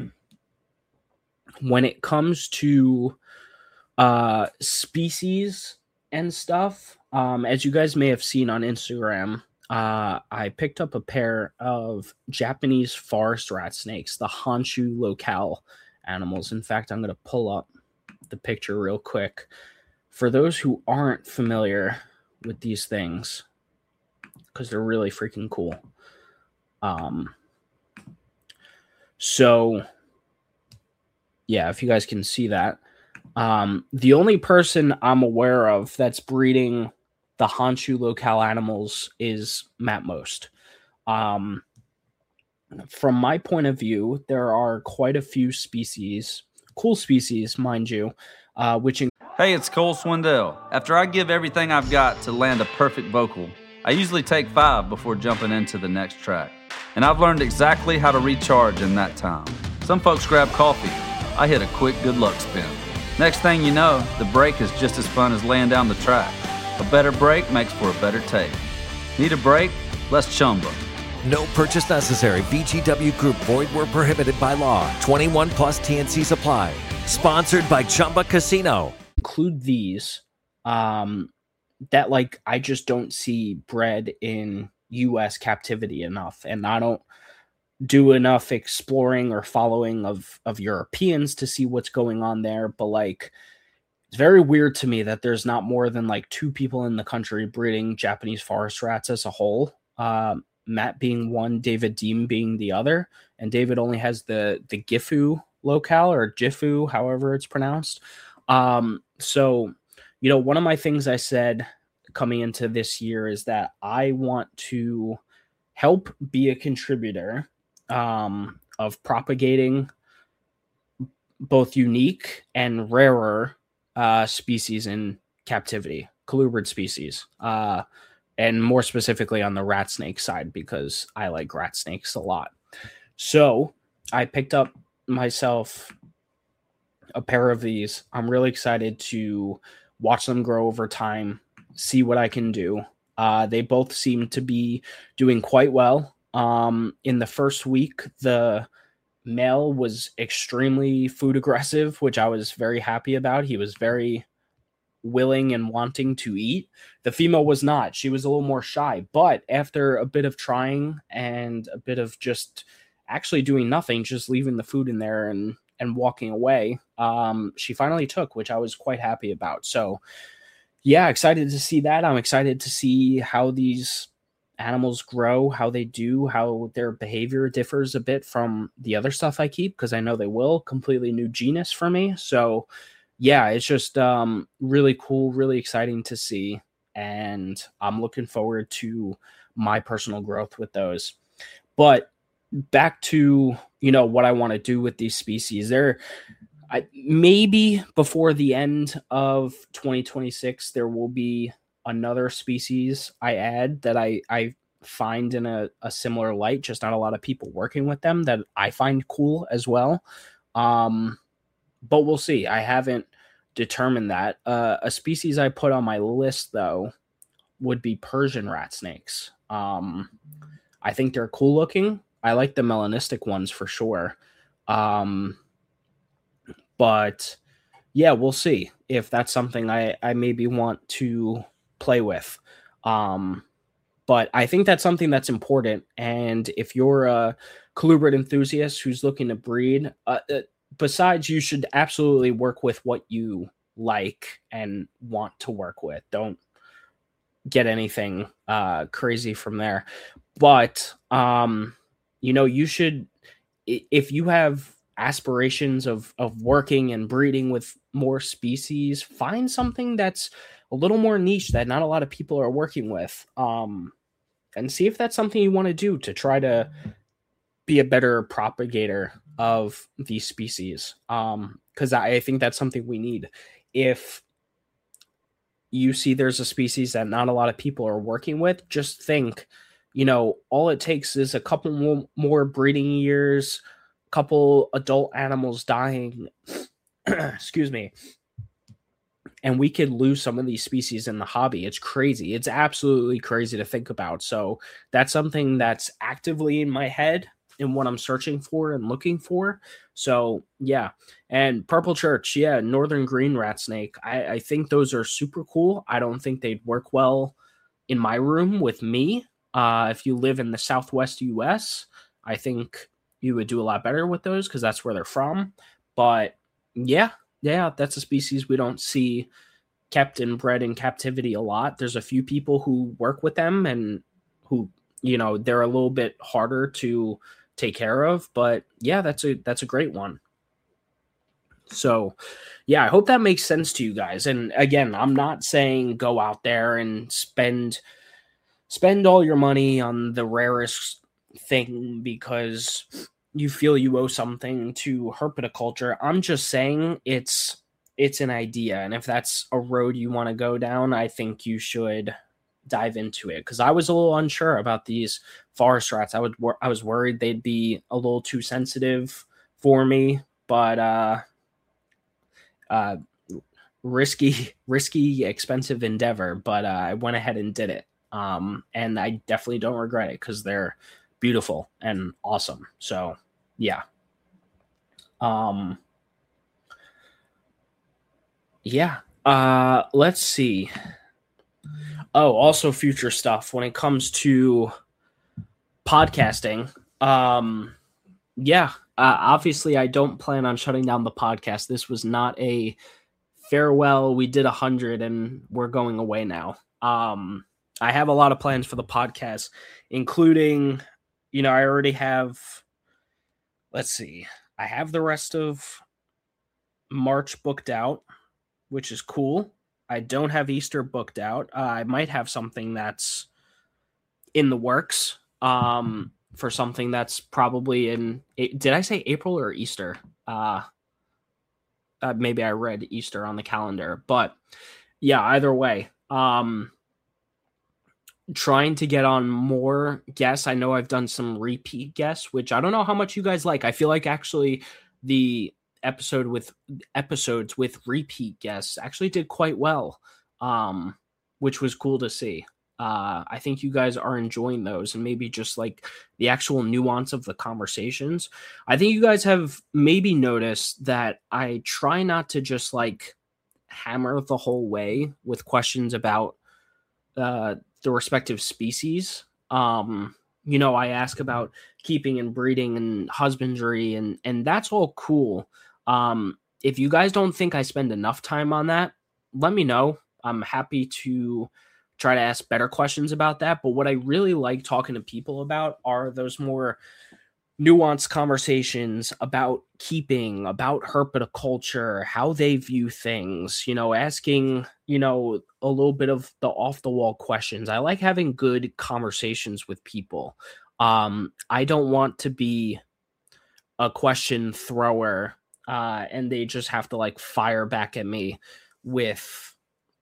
when it comes to uh, species and stuff, um, as you guys may have seen on Instagram, uh, I picked up a pair of Japanese forest rat snakes, the Honshu locale animals. In fact, I'm going to pull up the picture real quick. For those who aren't familiar with these things, because they're really freaking cool. Um, so, yeah, if you guys can see that. Um, the only person I'm aware of that's breeding the Honshu locale animals is Matt Most. Um, from my point of view, there are quite a few species, cool species, mind you, uh, which in- Hey, it's Cole Swindell. After I give everything I've got to land a perfect vocal, I usually take five before jumping into the next track. And I've learned exactly how to recharge in that time. Some folks grab coffee. I hit a quick good luck spin. Next thing you know, the break is just as fun as laying down the track. A better break makes for a better take. Need a break? Let's chumba. No purchase necessary. V G W Group. Void where prohibited by law. twenty-one plus T N C supply. Sponsored by Chumba Casino. Include these um, that, like, I just don't see bred in U S captivity enough. And I don't do enough exploring or following of, of Europeans to see what's going on there. But, like, it's very weird to me that there's not more than, like, two people in the country breeding Japanese forest rats as a whole. Um, Matt being one, David Deem being the other. And David only has the, the Gifu locale, or Gifu, however it's pronounced. Um, so, you know, one of my things I said coming into this year is that I want to help be a contributor um, of propagating both unique and rarer uh, species in captivity, colubrid species, uh, and more specifically on the rat snake side, because I like rat snakes a lot. So I picked up myself a pair of these. I'm really excited to watch them grow over time, see what I can do. Uh, they both seem to be doing quite well. Um, in the first week, the male was extremely food aggressive, which I was very happy about. He was very willing and wanting to eat. The female was not. She was a little more shy, but after a bit of trying and a bit of just actually doing nothing, just leaving the food in there and and walking away, um, she finally took, which I was quite happy about. So yeah, excited to see that. I'm excited to see how these animals grow, how they do, how their behavior differs a bit from the other stuff I keep, because I know they will. Completely new genus for me. So yeah, it's just um, really cool, really exciting to see. And I'm looking forward to my personal growth with those. But back to, you know, what I want to do with these species. There, I, maybe before the end of twenty twenty-six, there will be another species I add that I, I find in a, a similar light, just not a lot of people working with them, that I find cool as well. Um, but we'll see. I haven't determined that. Uh, a species I put on my list, though, would be Persian rat snakes. Um, I think they're cool looking. I like the melanistic ones for sure. Um, but yeah, we'll see if that's something I, I maybe want to play with. Um, but I think that's something that's important. And if you're a colubrid enthusiast who's looking to breed, uh, uh, besides, you should absolutely work with what you like and want to work with. Don't get anything uh, crazy from there. But, um, you know, you should, if you have aspirations of of working and breeding with more species, find something that's a little more niche that not a lot of people are working with, um and see if that's something you want to do to try to be a better propagator of these species, um because I think that's something we need. If you see there's a species that not a lot of people are working with, just think, you know, all it takes is a couple more, more breeding years, couple adult animals dying, excuse me, and we could lose some of these species in the hobby. It's crazy. It's absolutely crazy to think about. So that's something that's actively in my head and what I'm searching for and looking for. So yeah. And Purple Church, yeah, Northern Green Rat Snake. I, I think those are super cool. I don't think they'd work well in my room with me. Uh, if you live in the Southwest U S, I think you would do a lot better with those because that's where they're from. But yeah, yeah, that's a species we don't see kept and bred in captivity a lot. There's a few people who work with them and who, you know, they're a little bit harder to take care of. But yeah, that's a that's a great one. So yeah, I hope that makes sense to you guys. And again, I'm not saying go out there and spend spend all your money on the rarest thing because you feel you owe something to herpetoculture. I'm just saying it's it's an idea, and if that's a road you want to go down, I think you should dive into it. Because I was a little unsure about these forest rats. I would I was worried they'd be a little too sensitive for me, but uh, uh, risky, risky, expensive endeavor. But uh, I went ahead and did it, um, and I definitely don't regret it because they're beautiful and awesome. So yeah. Um yeah. Uh let's see. Oh, also future stuff when it comes to podcasting. Um yeah, uh, obviously I don't plan on shutting down the podcast. This was not a farewell. We did a hundred and we're going away now. Um I have a lot of plans for the podcast, including, you know, I already have, let's see, I have the rest of March booked out, which is cool. I don't have Easter booked out. Uh, I might have something that's in the works um, for something that's probably in, did I say April or Easter? Uh, uh, maybe I read Easter on the calendar, but yeah, either way. Um, trying to get on more guests. I know I've done some repeat guests, which I don't know how much you guys like. I feel like actually the episode with episodes with repeat guests actually did quite well, um, which was cool to see. Uh, I think you guys are enjoying those, and maybe just like the actual nuance of the conversations. I think you guys have maybe noticed that I try not to just like hammer the whole way with questions about uh, the respective species. Um, you know, I ask about keeping and breeding and husbandry, and and that's all cool. Um, if you guys don't think I spend enough time on that, let me know. I'm happy to try to ask better questions about that. But what I really like talking to people about are those more nuanced conversations about keeping, about herpetoculture, how they view things, you know, asking, you know, a little bit of the off the wall questions. I like having good conversations with people. Um, I don't want to be a question thrower, uh, and they just have to like fire back at me with,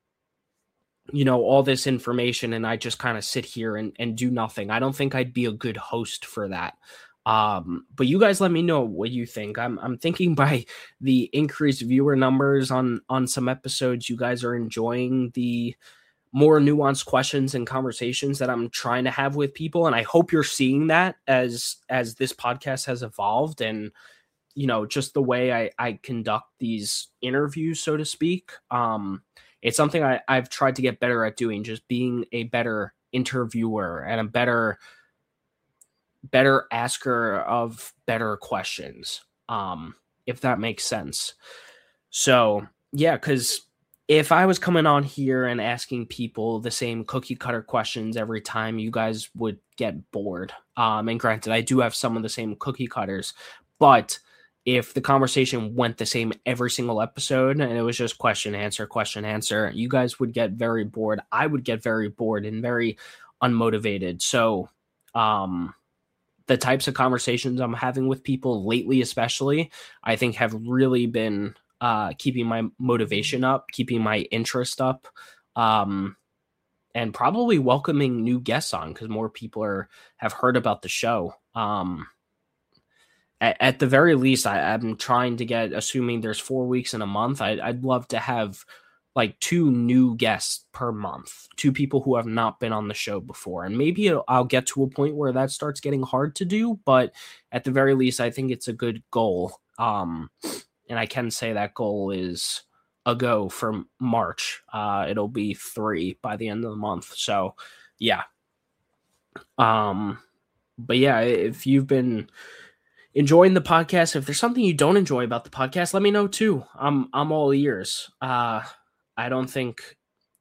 you know, all this information, and I just kind of sit here and, and do nothing. I don't think I'd be a good host for that. Um, but you guys let me know what you think. I'm I'm thinking by the increased viewer numbers on on some episodes, you guys are enjoying the more nuanced questions and conversations that I'm trying to have with people. And I hope you're seeing that as as this podcast has evolved, and you know, just the way I, I conduct these interviews, so to speak. Um, it's something I, I've tried to get better at doing, just being a better interviewer and a better, better asker of better questions. Um, if that makes sense. So yeah, because if I was coming on here and asking people the same cookie cutter questions every time, you guys would get bored. Um, and granted, I do have some of the same cookie cutters, but if the conversation went the same every single episode and it was just question, answer, question, answer, you guys would get very bored. I would get very bored and very unmotivated. So, um, the types of conversations I'm having with people lately, especially, I think have really been uh, keeping my motivation up, keeping my interest up, um, and probably welcoming new guests on because more people are have heard about the show. Um, at, at the very least, I, I'm trying to get, assuming there's four weeks in a month, I, I'd love to have like two new guests per month, two people who have not been on the show before. And maybe it'll, I'll get to a point where that starts getting hard to do, but at the very least, I think it's a good goal. Um, and I can say that goal is a go for March. Uh, it'll be three by the end of the month. So yeah. Um, but yeah, if you've been enjoying the podcast, if there's something you don't enjoy about the podcast, let me know too. I'm, I'm all ears. Uh, I don't think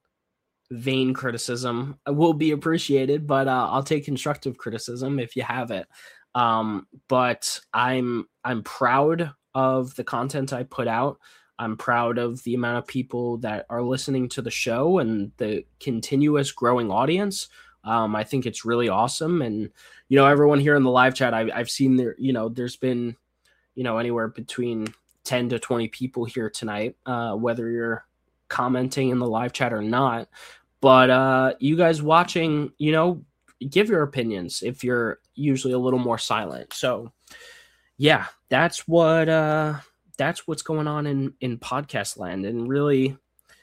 vain criticism will be appreciated, but uh, I'll take constructive criticism if you have it. Um, but I'm I'm proud of the content I put out. I'm proud of the amount of people that are listening to the show and the continuous growing audience. Um, I think it's really awesome. And, you know, everyone here in the live chat, I, I've seen there, you know, there's been, you know, anywhere between ten to twenty people here tonight, uh, whether you're commenting in the live chat or not. But uh, you guys watching, you know, give your opinions if you're usually a little more silent. So yeah, that's what uh, that's what's going on in, in podcast land. And really,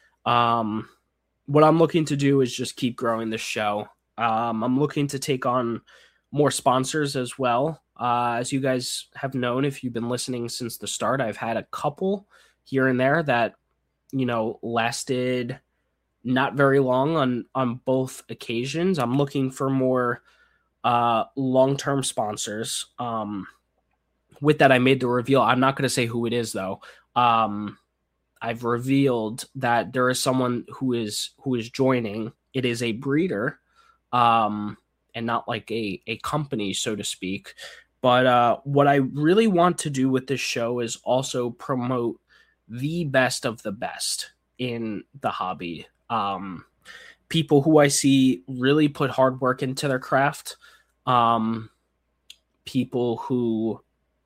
um, what I'm looking to do is just keep growing the show. Um, I'm looking to take on more sponsors as well. Uh, as you guys have known, if you've been listening since the start, I've had a couple here and there that, you know, lasted not very long on, on both occasions. I'm looking for more uh, long-term sponsors. Um, with that, I made the reveal. I'm not going to say who it is, though. Um, I've revealed that there is someone who is who is joining. It is a breeder, um, and not like a, a company, so to speak. But uh, what I really want to do with this show is also promote the best of the best in the hobby. Um, people who I see really put hard work into their craft. Um, people who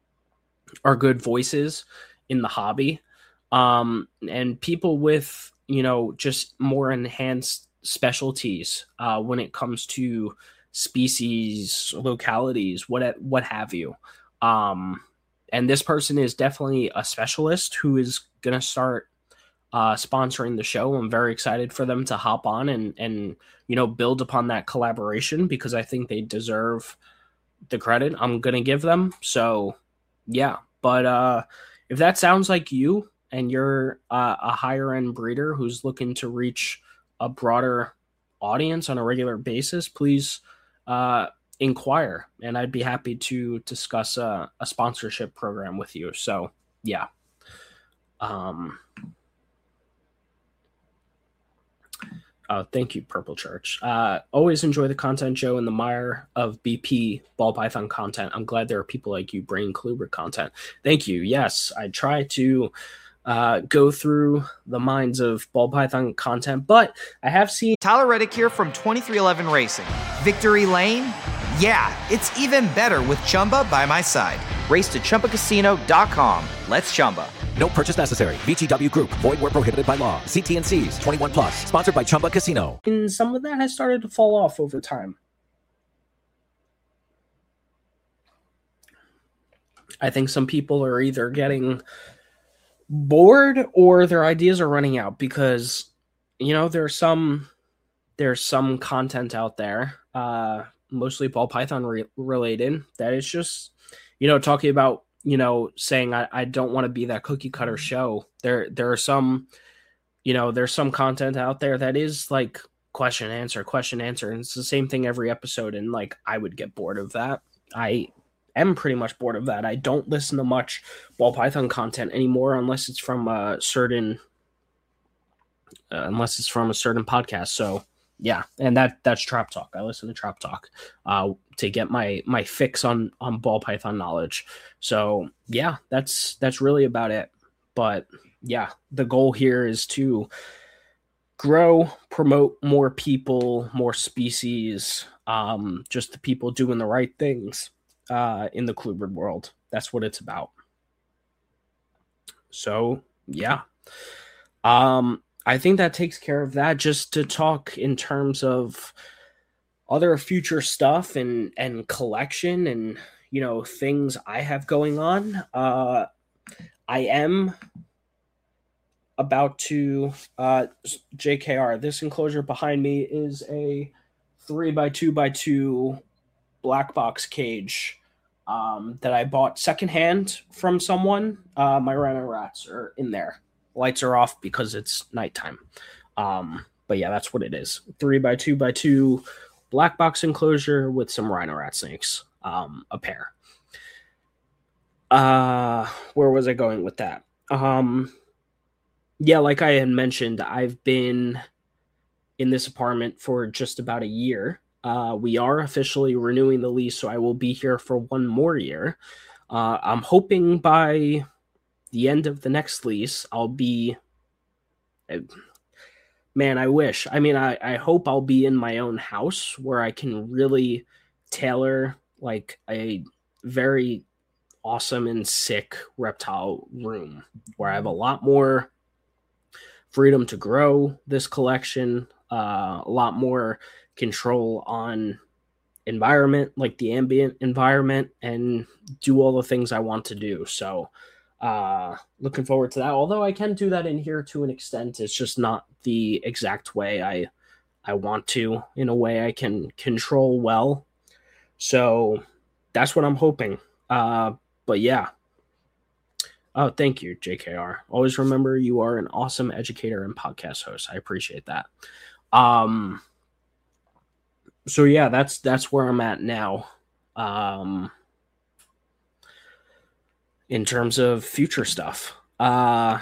are good voices in the hobby. Um, and people with, you know, just more enhanced specialties uh, when it comes to species, localities, what what have you. Um, and this person is definitely a specialist who is going to start uh, sponsoring the show. I'm very excited for them to hop on and, and, you know, build upon that collaboration because I think they deserve the credit I'm going to give them. So, yeah. But uh, if that sounds like you and you're uh, a higher end breeder who's looking to reach a broader audience on a regular basis, please uh, inquire, and I'd be happy to discuss a, a sponsorship program with you. So yeah. Um, uh, thank you, Purple Church. Uh, always enjoy the content, Joe, in the mire of B P ball python content. I'm glad there are people like you bringing Kluber content. Thank you. Yes, I try to uh, go through the minds of ball python content, but I have seen Tyler Reddick here from twenty-three eleven Racing. Victory Lane? Yeah, it's even better with Chumba by my side. Race to Chumba Casino dot com. Let's Chumba. No purchase necessary. V G W Group. Void where prohibited by law. See T N Cs. twenty-one plus. Sponsored by Chumba Casino. And some of that has started to fall off over time. I think some people are either getting bored or their ideas are running out because, you know, there's some there's some content out there, uh, mostly ball python re- related, that is just, you know, talking about, you know, saying I, I don't want to be that cookie cutter show. There there are some you know, there's some content out there that is like question, answer, question, answer. And it's the same thing every episode. And like, I would get bored of that. I am pretty much bored of that. I don't listen to much ball python content anymore unless it's from a certain, uh, unless it's from a certain podcast. So yeah. And that that's Trap Talk. I listen to Trap Talk uh, to get my, my fix on, on ball python knowledge. So yeah, that's, that's really about it. But yeah, the goal here is to grow, promote more people, more species, um, just the people doing the right things uh, in the Kluber world. That's what it's about. So, yeah. Um, I think that takes care of that. Just to talk in terms of other future stuff and, and collection and, you know, things I have going on. Uh, I am about to uh J K R. This enclosure behind me is a three by two by two black box cage um that I bought secondhand from someone. Uh my rhino rats are in there. Lights are off because it's nighttime. Um but yeah, that's what it is. Three by two by two black box enclosure with some rhino rat snakes. Um a pair. Uh where was I going with that? Um Yeah, like I had mentioned, I've been in this apartment for just about a year. Uh, we are officially renewing the lease, so I will be here for one more year. Uh, I'm hoping by the end of the next lease, I'll be... Man, I wish. I mean, I, I hope I'll be in my own house where I can really tailor like a very awesome and sick reptile room where I have a lot more freedom to grow this collection, uh, a lot more control on environment, like the ambient environment, and do all the things I want to do. So uh, looking forward to that. Although I can do that in here to an extent, it's just not the exact way I I want to, in a way I can control well. So that's what I'm hoping. Uh, but yeah. Oh, thank you, J K R. Always remember you are an awesome educator and podcast host. I appreciate that. Um, so yeah, that's that's where I'm at now. Um, in terms of future stuff. Uh,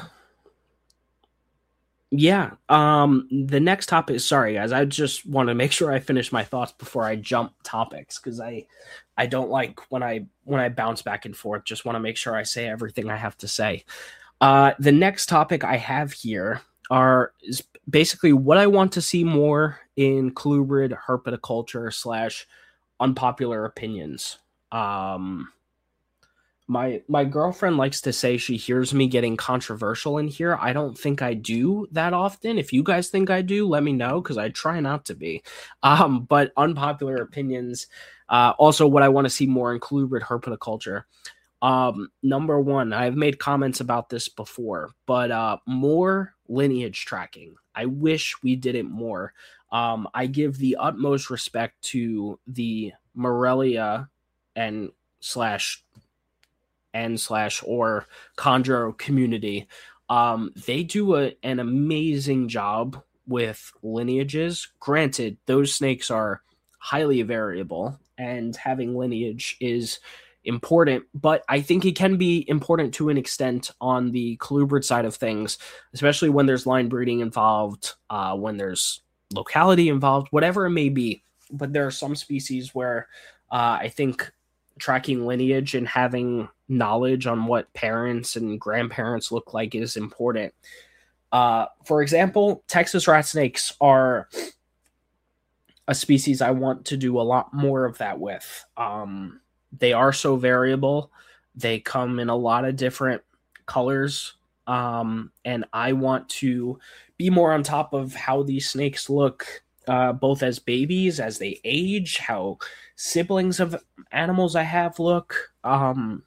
yeah. Um, the next topic is, sorry guys, I just want to make sure I finish my thoughts before I jump topics, because I I don't like when I when I bounce back and forth. Just want to make sure I say everything I have to say. Uh, the next topic I have here are is basically what I want to see more in colubrid herpetoculture slash unpopular opinions. Um, my my girlfriend likes to say she hears me getting controversial in here. I don't think I do that often. If you guys think I do, let me know, because I try not to be. Um, but unpopular opinions. Uh, also, what I want to see more in colubrid herpetoculture. Um, number one, I've made comments about this before, but uh, more lineage tracking. I wish we did it more. Um, I give the utmost respect to the Morelia and slash and slash or Chondro community. Um, they do a, an amazing job with lineages. Granted, those snakes are highly variable, and having lineage is important, but I think it can be important to an extent on the colubrid side of things, especially when there's line breeding involved, uh, when there's locality involved, whatever it may be. But there are some species where uh, I think tracking lineage and having knowledge on what parents and grandparents look like is important. Uh, for example, Texas rat snakes are a species I want to do a lot more of that with. Um, they are so variable. They come in a lot of different colors. Um, and I want to be more on top of how these snakes look, uh, both as babies, as they age, how siblings of animals I have look. Um,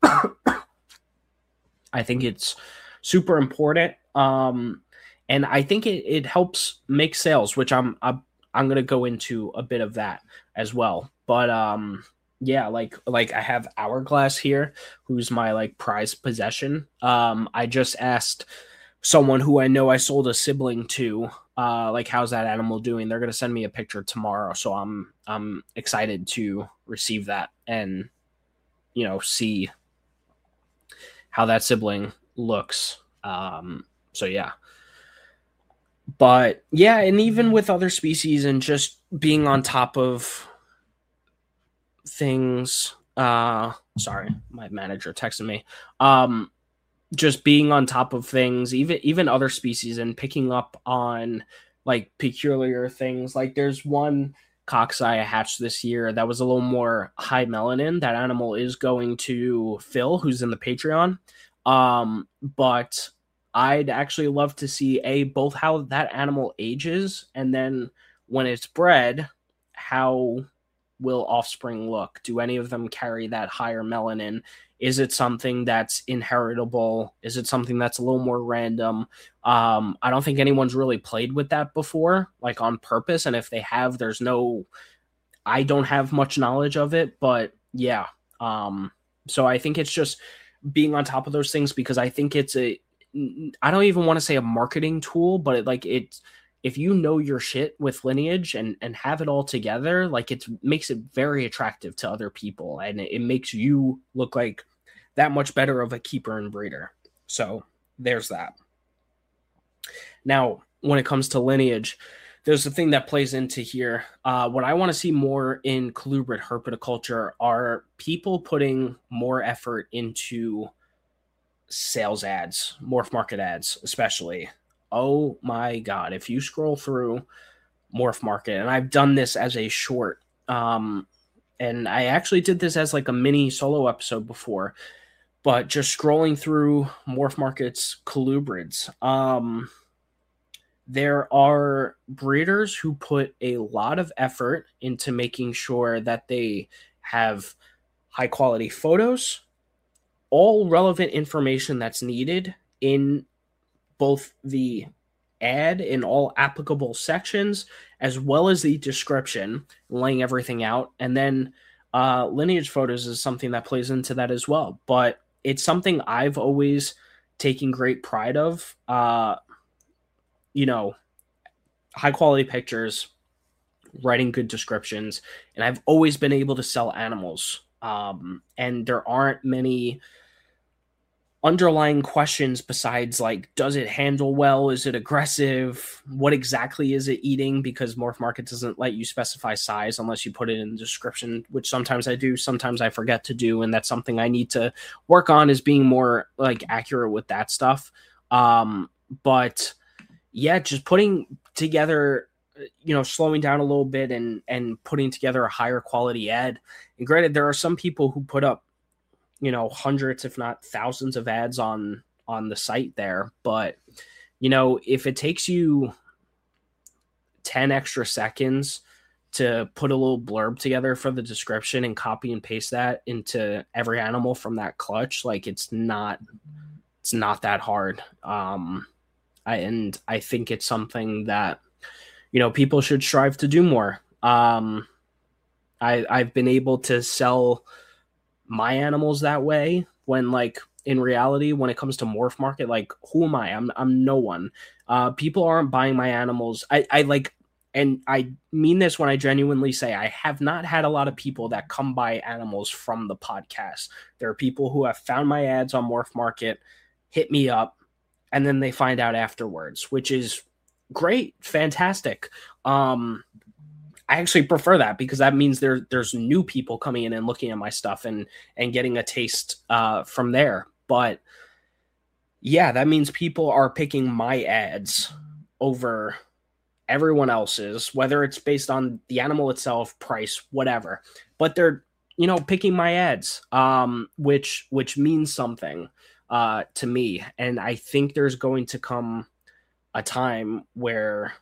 I think it's super important. Um, and I think it, it helps make sales, which I'm, I'm I'm going to go into a bit of that as well. But um, yeah, like like I have Hourglass here, who's my like prized possession. Um, I just asked someone who I know I sold a sibling to, uh, like, how's that animal doing? They're going to send me a picture tomorrow. So I'm, I'm excited to receive that and, you know, see how that sibling looks. Um, so yeah, but yeah. And even with other species and just being on top of things, uh, sorry, my manager texted me, um, just being on top of things, even even other species, and picking up on like peculiar things. Like there's one cockeye I hatched this year that was a little more high melanin. That animal is going to Phil, who's in the Patreon. Um, but I'd actually love to see a both how that animal ages, and then when it's bred, how will offspring look? Do any of them carry that higher melanin? Is it something that's inheritable? Is it something that's a little more random? Um, I don't think anyone's really played with that before, like on purpose. And if they have, there's no, I don't have much knowledge of it, but yeah. Um, so I think it's just being on top of those things, because I think it's a, I don't even want to say a marketing tool, but it, like it's, if you know your shit with lineage and, and have it all together, like it makes it very attractive to other people, and it, it makes you look like that much better of a keeper and breeder. So there's that. Now, when it comes to lineage, there's a thing that plays into here. Uh, what I want to see more in colubrid herpetoculture are people putting more effort into sales ads, morph market ads, especially. Oh my God. If you scroll through Morph Market, and I've done this as a short, um, and I actually did this as like a mini solo episode before, but just scrolling through Morph Market's colubrids, um, there are breeders who put a lot of effort into making sure that they have high quality photos, all relevant information that's needed in both the ad in all applicable sections, as well as the description, laying everything out. And then uh, lineage photos is something that plays into that as well. But it's something I've always taken great pride of. Uh, you know, high quality pictures, writing good descriptions, and I've always been able to sell animals. Um, and there aren't many underlying questions besides like, does it handle well? Is it aggressive? What exactly is it eating? Because Morph Market doesn't let you specify size unless you put it in the description, which sometimes I do, sometimes I forget to do. And that's something I need to work on, is being more like accurate with that stuff. Um, but yeah, just putting together, you know, slowing down a little bit and, and putting together a higher quality ad. And granted, there are some people who put up, you know, hundreds, if not thousands of ads on, on the site there. But, you know, if it takes you ten extra seconds to put a little blurb together for the description and copy and paste that into every animal from that clutch, like it's not, it's not that hard. Um, I, and I think it's something that, you know, people should strive to do more. Um, I, I've been able to sell my animals that way, when like in reality, when it comes to Morph Market, like who am I? I'm I'm no one. Uh, people aren't buying my animals. I, I like, and I mean this when I genuinely say I have not had a lot of people that come buy animals from the podcast. There are people who have found my ads on Morph Market, hit me up, and then they find out afterwards, which is great, fantastic. Um, I actually prefer that, because that means there there's new people coming in and looking at my stuff and and getting a taste uh, from there. But yeah, that means people are picking my ads over everyone else's, whether it's based on the animal itself, price, whatever. But they're, you know, picking my ads, um, which which means something uh, to me. And I think there's going to come a time where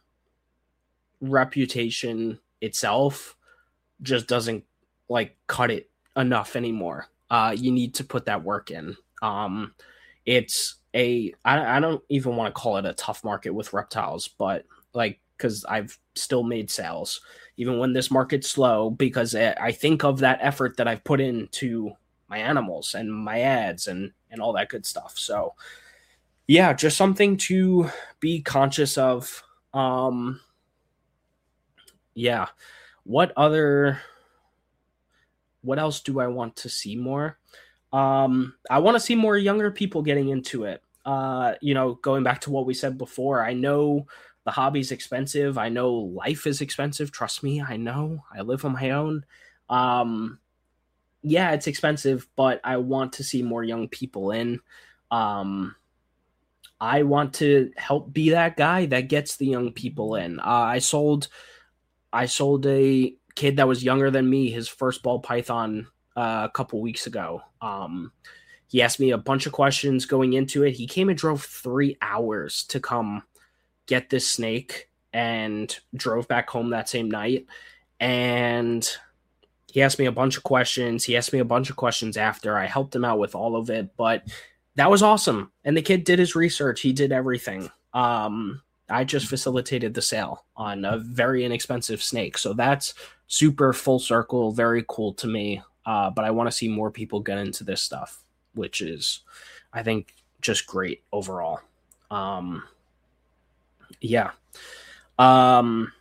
reputation itself just doesn't like cut it enough anymore. Uh, you need to put that work in. Um, it's a, I, I don't even want to call it a tough market with reptiles, but like, cause I've still made sales even when this market's slow, because I think of that effort that I've put into my animals and my ads and, and all that good stuff. So yeah, just something to be conscious of. Um, yeah. What other, what else do I want to see more? Um, I want to see more younger people getting into it. Uh, you know, going back to what we said before, I know the hobby's expensive. I know life is expensive. Trust me, I know. I live on my own. Um, yeah, it's expensive, but I want to see more young people in. Um, I want to help be that guy that gets the young people in. Uh, I sold, I sold a kid that was younger than me his first ball python uh, a couple weeks ago. Um, he asked me a bunch of questions going into it. He came and drove three hours to come get this snake and drove back home that same night. And he asked me a bunch of questions. He asked me a bunch of questions after. I helped him out with all of it, but that was awesome. And the kid did his research. He did everything. Um, I just facilitated the sale on a very inexpensive snake. So that's super full circle, very cool to me. Uh, but I want to see more people get into this stuff, which is, I think, just great overall. Um, yeah. Um,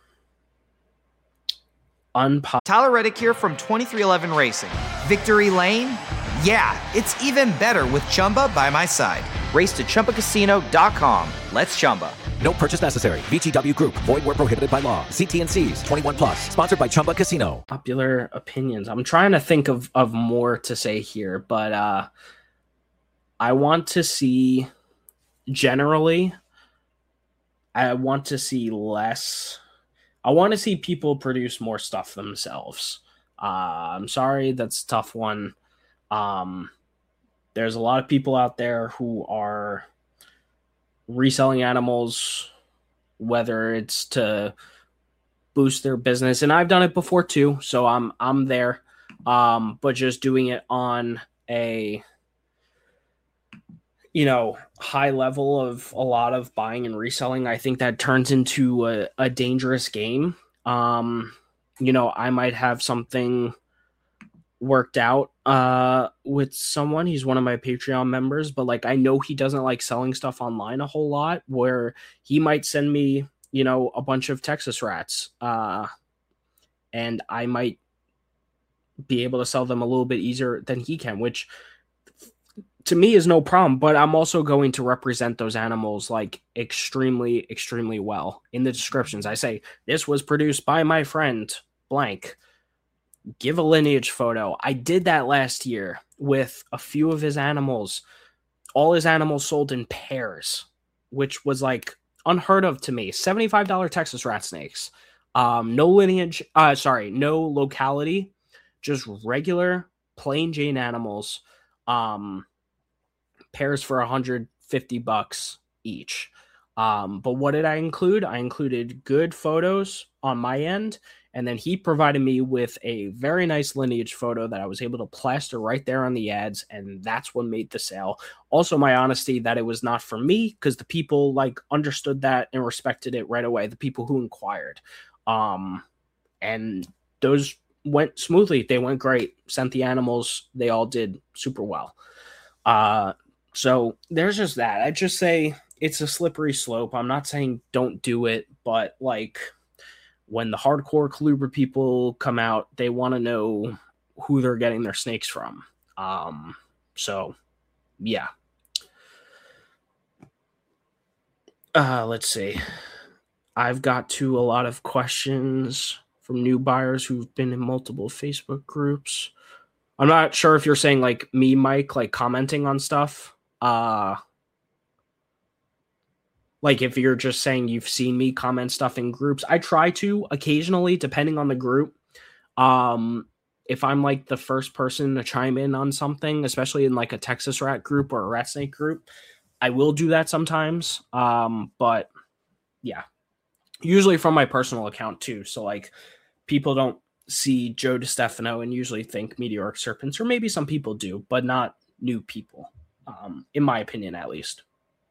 unpo- Tyler Reddick here from twenty-three eleven Racing. Victory Lane? Yeah, it's even better with Chumba by my side. Race to Chumba Casino dot com. Let's Chumba. No purchase necessary. V G W Group. Void where prohibited by law. See T and C's. twenty-one plus. Sponsored by Chumba Casino. Popular opinions. I'm trying to think of, of more to say here, but uh, I want to see, generally, I want to see less. I want to see people produce more stuff themselves. Uh, I'm sorry, that's a tough one. Um, there's a lot of people out there who are reselling animals, whether it's to boost their business, and I've done it before too, so I'm I'm there. Um, but just doing it on a, you know, high level of a lot of buying and reselling, I think that turns into a, a dangerous game. Um, you know, I might have something worked out uh with someone. He's one of my Patreon members, but like I know he doesn't like selling stuff online a whole lot, where he might send me, you know, a bunch of Texas rats, uh and I might be able to sell them a little bit easier than he can, which to me is no problem. But I'm also going to represent those animals like extremely extremely well. In the descriptions I say, this was produced by my friend blank. Give a lineage photo. I did that last year with a few of his animals. All his animals sold in pairs, which was like unheard of to me. seventy-five dollars Texas rat snakes. Um, no lineage. Uh, sorry, no locality. Just regular plain Jane animals. Um, pairs for one hundred fifty bucks each. Um, but what did I include? I included good photos on my end. And then he provided me with a very nice lineage photo that I was able to plaster right there on the ads. And that's what made the sale. Also, my honesty that it was not for me, because the people like understood that and respected it right away. The people who inquired. Um, and those went smoothly. They went great. Sent the animals. They all did super well. Uh, so there's just that. I just say it's a slippery slope. I'm not saying don't do it, but like, when the hardcore Colubrid people come out, they want to know who they're getting their snakes from. Um, so, yeah. Uh, let's see. I've got to a lot of questions from new buyers who've been in multiple Facebook groups. I'm not sure if you're saying like me, Mike, like commenting on stuff. Uh, Like if you're just saying you've seen me comment stuff in groups, I try to occasionally, depending on the group. Um, if I'm like the first person to chime in on something, especially in like a Texas rat group or a rat snake group, I will do that sometimes. Um, but yeah, usually from my personal account too. So like people don't see Joe DiStefano and usually think Meteoric Serpents, or maybe some people do, but not new people, um, in my opinion, at least.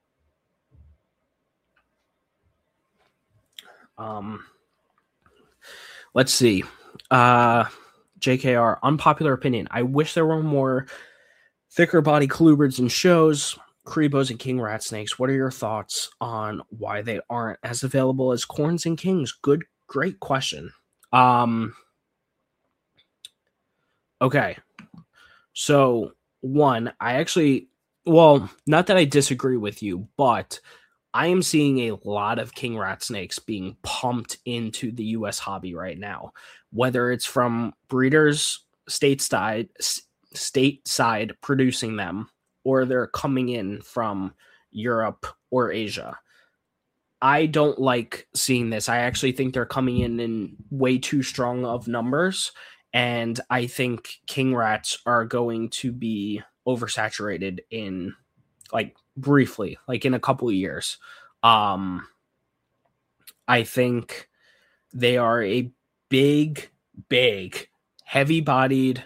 Um, let's see. Uh, J K R, unpopular opinion. I wish there were more thicker body colubrids in shows. Cribos and king rat snakes, what are your thoughts on why they aren't as available as corns and kings? Good, great question. Um, okay. So, one, I actually, well, not that I disagree with you, but I am seeing a lot of king rat snakes being pumped into the U S hobby right now, whether it's from breeders stateside, stateside producing them, or they're coming in from Europe or Asia. I don't like seeing this. I actually think they're coming in in way too strong of numbers, and I think king rats are going to be oversaturated in, like, briefly, like in a couple of years. Um, I think they are a big, big, heavy-bodied,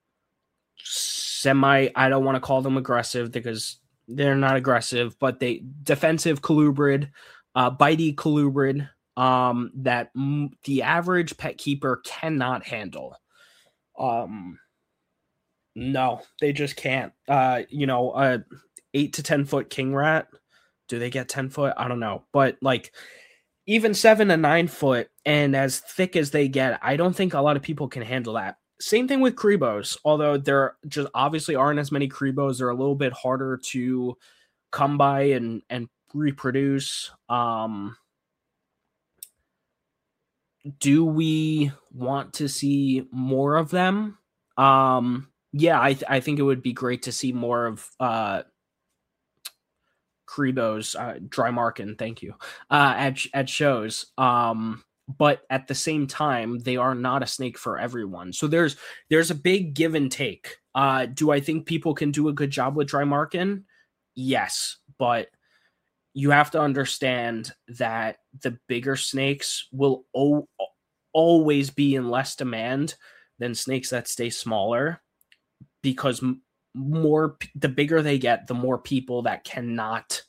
semi, I don't want to call them aggressive because they're not aggressive, but they defensive colubrid, uh, bitey colubrid, um, that m- the average pet keeper cannot handle. Um, no, they just can't. Uh, you know, a eight to ten foot king rat. Do they get ten foot? I don't know, but like even seven to nine foot, and as thick as they get, I don't think a lot of people can handle that. Same thing with Cribos, although there just obviously aren't as many Cribos. They're a little bit harder to come by and, and reproduce. Um, do we want to see more of them? Um, yeah, I, th- I think it would be great to see more of uh, Cribos, uh, Drymarkin, thank you, uh, at, at shows. Um, But at the same time, they are not a snake for everyone. So there's there's a big give and take. Uh, do I think people can do a good job with Drymarkin? Yes, but you have to understand that the bigger snakes will o- always be in less demand than snakes that stay smaller, because m- more the bigger they get, the more people that cannot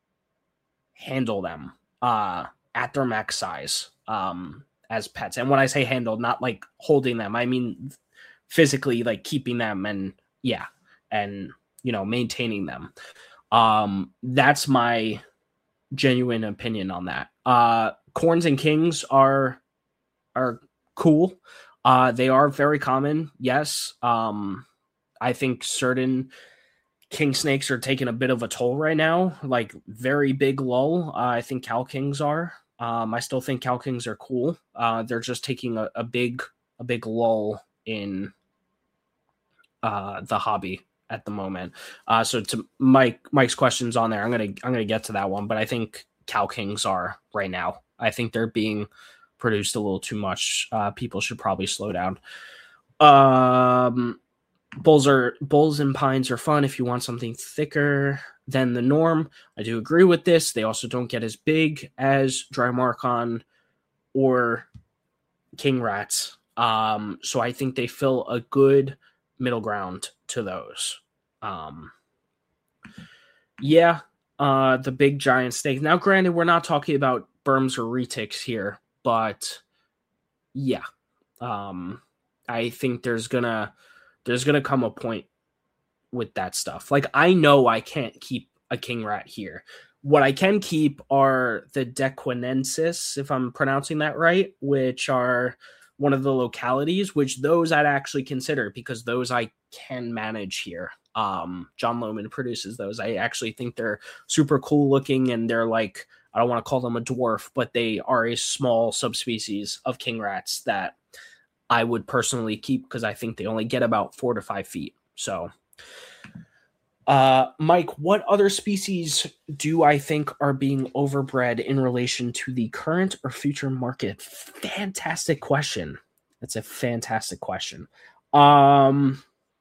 handle them uh, at their max size. Um, as pets. And when I say handle, not like holding them, I mean physically, like keeping them and yeah, and you know, maintaining them. Um, that's my genuine opinion on that. Uh, corns and kings are are cool. Uh, they are very common. Yes. Um, I think certain king snakes are taking a bit of a toll right now, like very big lull. Uh, I think cow kings are. Um, I still think cow kings are cool. Uh, they're just taking a, a big, a big lull in uh, the hobby at the moment. Uh, so to Mike, Mike's questions on there, I'm gonna, I'm gonna get to that one. But I think cow kings are right now. I think they're being produced a little too much. Uh, people should probably slow down. Um, bulls are bulls and pines are fun if you want something thicker than the norm. I do agree with this. They also don't get as big as Drymarchon or king rats. Um, so I think they fill a good middle ground to those. Um, yeah, uh, the big giant snake. Now, granted, we're not talking about berms or retics here, but yeah, um, I think there's gonna there's gonna come a point with that stuff. Like, I know I can't keep a king rat here. What I can keep are the Dequinensis, if I'm pronouncing that right, which are one of the localities, which those I'd actually consider because those I can manage here. Um, John Lohman produces those. I actually think they're super cool looking, and they're like, I don't want to call them a dwarf, but they are a small subspecies of king rats that I would personally keep because I think they only get about four to five feet. So, uh, Mike, what other species do I think are being overbred in relation to the current or future market? Fantastic question. That's a fantastic question. Um,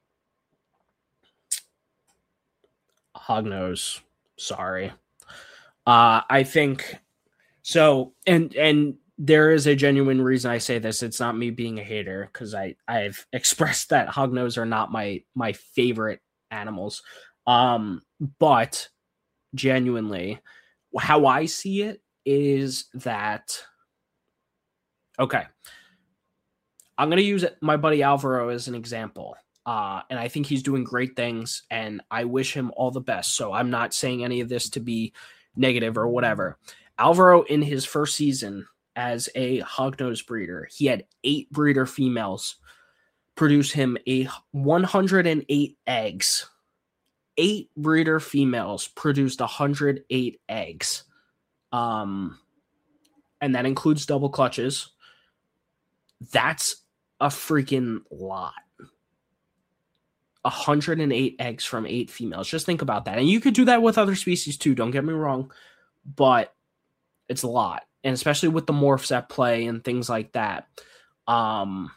Hognose. Sorry. Uh, I think so. And, and there is a genuine reason I say this. It's not me being a hater, because I, I've expressed that hognose are not my, my favorite animals. Um, but genuinely, how I see it is that, okay, I'm going to use my buddy Alvaro as an example. Uh, and I think he's doing great things, and I wish him all the best. So I'm not saying any of this to be negative or whatever. Alvaro, in his first season as a hognose breeder, he had eight breeder females produce him a one hundred eight eggs. Eight breeder females produced one hundred eight eggs. Um, and that includes double clutches. That's a freaking lot. one hundred eight eggs from eight females. Just think about that. And you could do that with other species too, don't get me wrong. But it's a lot. And especially with the morphs at play and things like that. Um,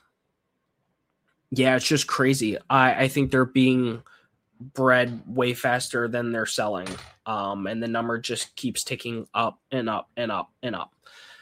yeah, it's just crazy. I, I think they're being bred way faster than they're selling. Um, and the number just keeps ticking up and up and up and up.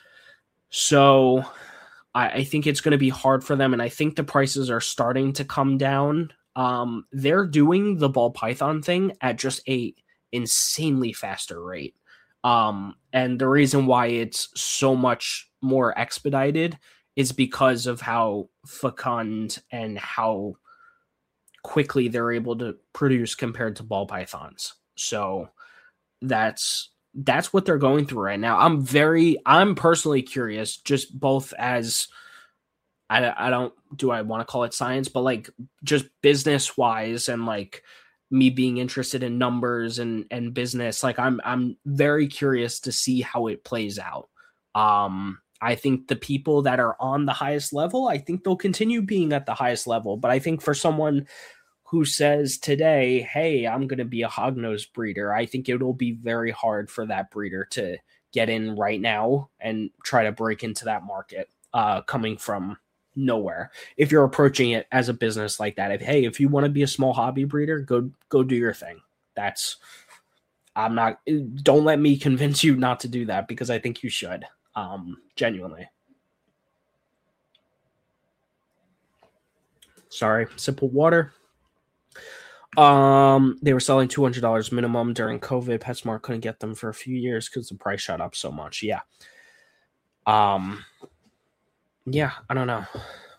So I, I think it's going to be hard for them. And I think the prices are starting to come down. Um, they're doing the ball python thing at just a insanely faster rate. Um, and the reason why it's so much more expedited is because of how fecund and how quickly they're able to produce compared to ball pythons. So that's, that's what they're going through right now. I'm very, I'm personally curious, just both as I, I don't, do I want to call it science, but like just business wise and like me being interested in numbers and, and business, like I'm, I'm very curious to see how it plays out. Um, I think the people that are on the highest level, I think they'll continue being at the highest level. But I think for someone who says today, hey, I'm going to be a hognose breeder, I think it'll be very hard for that breeder to get in right now and try to break into that market uh, coming from nowhere. If you're approaching it as a business like that, if, hey, if you want to be a small hobby breeder, go, go do your thing. That's, I'm not, don't let me convince you not to do that because I think you should. Um, genuinely. Sorry, sip of water. Um, they were selling two hundred dollars minimum during COVID. PetSmart couldn't get them for a few years because the price shot up so much. Yeah. Um, yeah, I don't know.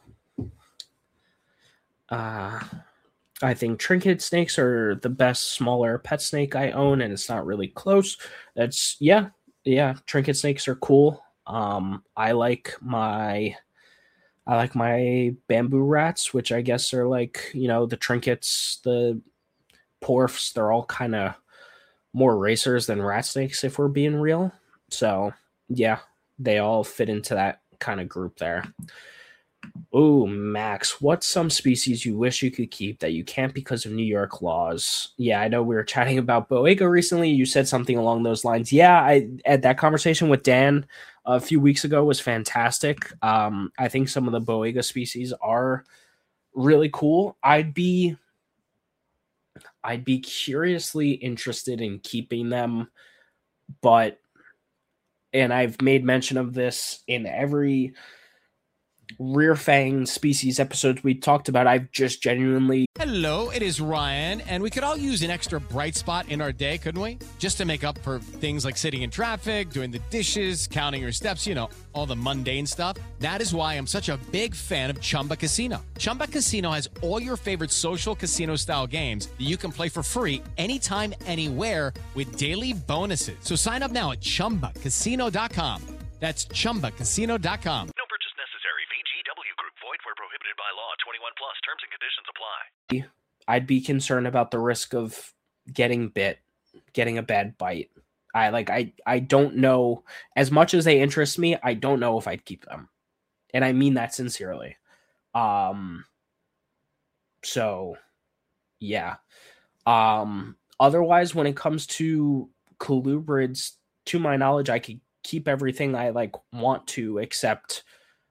Uh, I think trinket snakes are the best smaller pet snake I own, and it's not really close. That's, yeah, yeah, trinket snakes are cool. Um, I like my, I like my bamboo rats, which I guess are like, you know, the trinkets, the porfs, they're all kind of more racers than rat snakes, if we're being real. So yeah, they all fit into that kind of group there. Oh, Max, what's some species you wish you could keep that you can't because of New York laws? Yeah, I know we were chatting about Boega recently. You said something along those lines. Yeah, I at that conversation with Dan a few weeks ago was fantastic. Um, I think some of the Boega species are really cool. I'd be, I'd be curiously interested in keeping them, but, and I've made mention of this in every rear fang species episodes we talked about, I've just genuinely... Hello, it is Ryan, and we could all use an extra bright spot in our day, couldn't we? Just to make up for things like sitting in traffic, doing the dishes, counting your steps, you know, all the mundane stuff. That is why I'm such a big fan of Chumba Casino. Chumba Casino has all your favorite social casino-style games that you can play for free anytime, anywhere with daily bonuses. So sign up now at chumba casino dot com. That's chumba casino dot com. No purchase necessary. V G W Group. Void where prohibited by law. twenty-one plus. Terms and conditions apply. I'd be concerned about the risk of getting bit, getting a bad bite. I like I I don't know, as much as they interest me, I don't know if I'd keep them. And I mean that sincerely. Um so yeah. Um otherwise, when it comes to colubrids, to my knowledge, I could keep everything I like want to except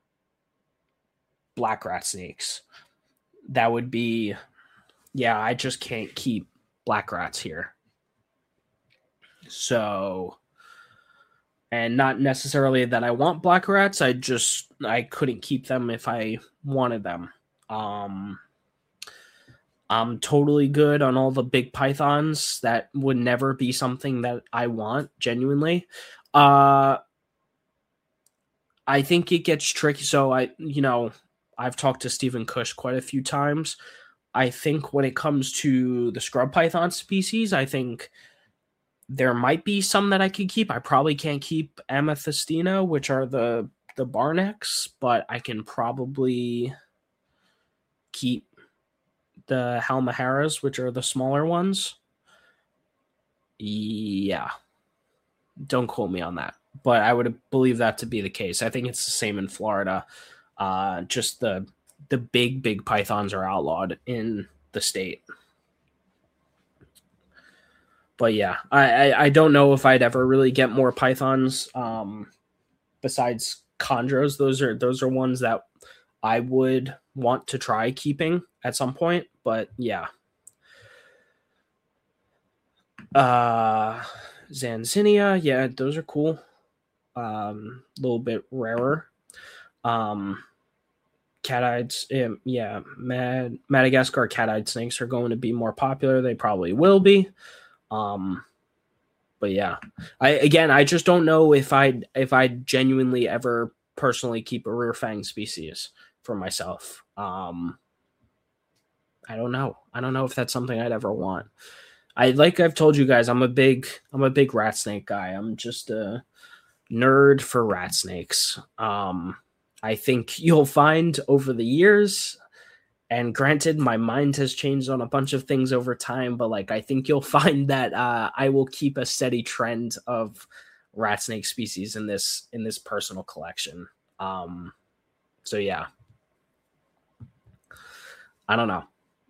black rat snakes. That would be, yeah, I just can't keep black rats here. So, and not necessarily that I want black rats, I just, I couldn't keep them if I wanted them. Um, I'm totally good on all the big pythons. That would never be something that I want, genuinely. Uh, I think it gets tricky. So I, you know, I've talked to Stephen Cush quite a few times. I think when it comes to the scrub python species, I think there might be some that I could keep. I probably can't keep Amethystina, which are the the barnecks, but I can probably keep the Halmaharas, which are the smaller ones. Yeah. Don't quote me on that, but I would believe that to be the case. I think it's the same in Florida. Uh, just the the big, big pythons are outlawed in the state. But yeah, I, I, I don't know if I'd ever really get more pythons um, besides chondros. Those are those are ones that I would want to try keeping at some point. But yeah. Uh, Zanzinia, yeah, those are cool. Um, a little bit rarer. Um, cat-eyed, yeah, Mad- Madagascar cat-eyed snakes are going to be more popular. They probably will be. Um, but yeah, I again, I just don't know if I'd if I'd genuinely ever personally keep a rear fang species for myself. Um, I don't know. I don't know if that's something I'd ever want. I like I've told you guys, I'm a big I'm a big rat snake guy. I'm just a nerd for rat snakes. Um, I think you'll find over the years, and granted, my mind has changed on a bunch of things over time, but like I think you'll find that uh, I will keep a steady trend of rat snake species in this in this personal collection. Um, so yeah, I don't know.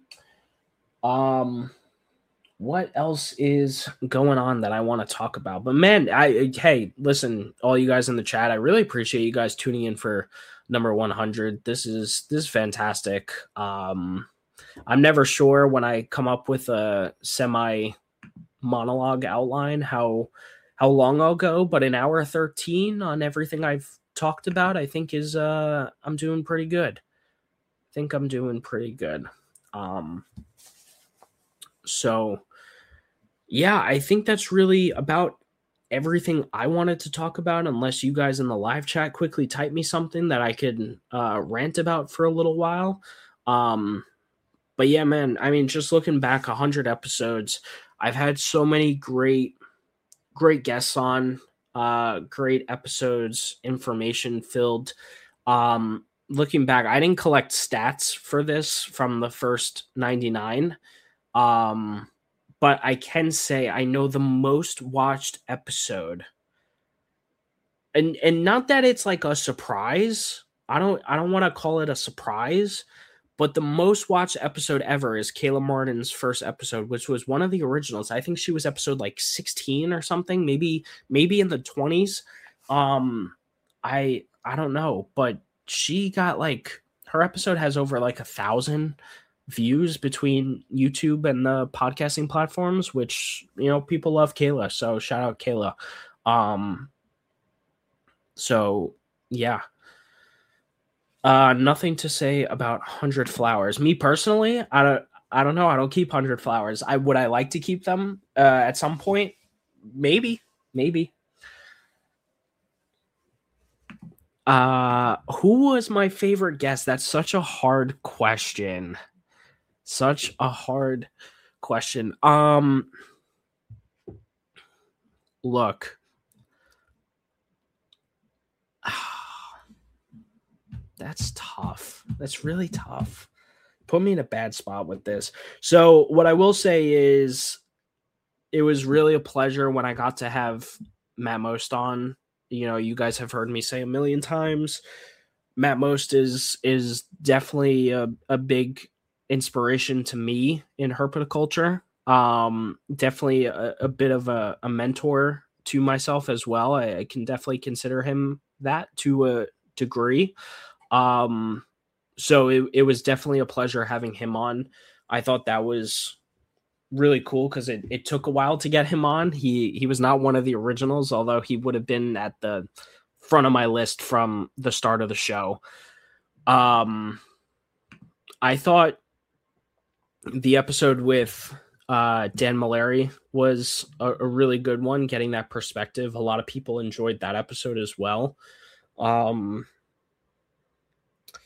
Um, what else is going on that I want to talk about? But man, I hey, listen, all you guys in the chat, I really appreciate you guys tuning in for number one hundred. This is this is fantastic. Um, I'm never sure when I come up with a semi monologue outline how how long I'll go, but an hour thirteen on everything I've talked about, I think is uh I'm doing pretty good. I think I'm doing pretty good. Um, so yeah, I think that's really about everything I wanted to talk about, unless you guys in the live chat quickly type me something that I could uh, rant about for a little while. Um, but yeah, man, I mean, just looking back one hundred episodes, I've had so many great, great guests on, uh, great episodes, information filled. Um, looking back, I didn't collect stats for this from the first ninety-nine. Um, But I can say I know the most watched episode. And and not that it's like a surprise. I don't I don't want to call it a surprise, but the most watched episode ever is Kayla Martin's first episode, which was one of the originals. I think she was episode like sixteen or something, maybe maybe in the twenties. Um I I don't know, but she got like her episode has over like a thousand views between YouTube and the podcasting platforms, which, you know, people love Kayla. So shout out Kayla. Um, so yeah. Uh, nothing to say about one hundred flowers. Me personally, I don't, I don't know. I don't keep one hundred flowers. I would I like to keep them uh, at some point? Maybe, maybe. Uh, who was my favorite guest? That's such a hard question. Such a hard question. Um, look, that's tough. That's really tough. Put me in a bad spot with this. So what I will say is it was really a pleasure when I got to have Matt Most on. You know, you guys have heard me say a million times, Matt Most is, is definitely a, a big inspiration to me in herpetoculture. Um, definitely a, a bit of a, a mentor to myself as well. I, I can definitely consider him that to a degree. Um, so it, it was definitely a pleasure having him on. I thought that was really cool because it, it took a while to get him on. He he was not one of the originals, although he would have been at the front of my list from the start of the show. Um, I thought the episode with uh, Dan Malari was a, a really good one, getting that perspective. A lot of people enjoyed that episode as well. Um,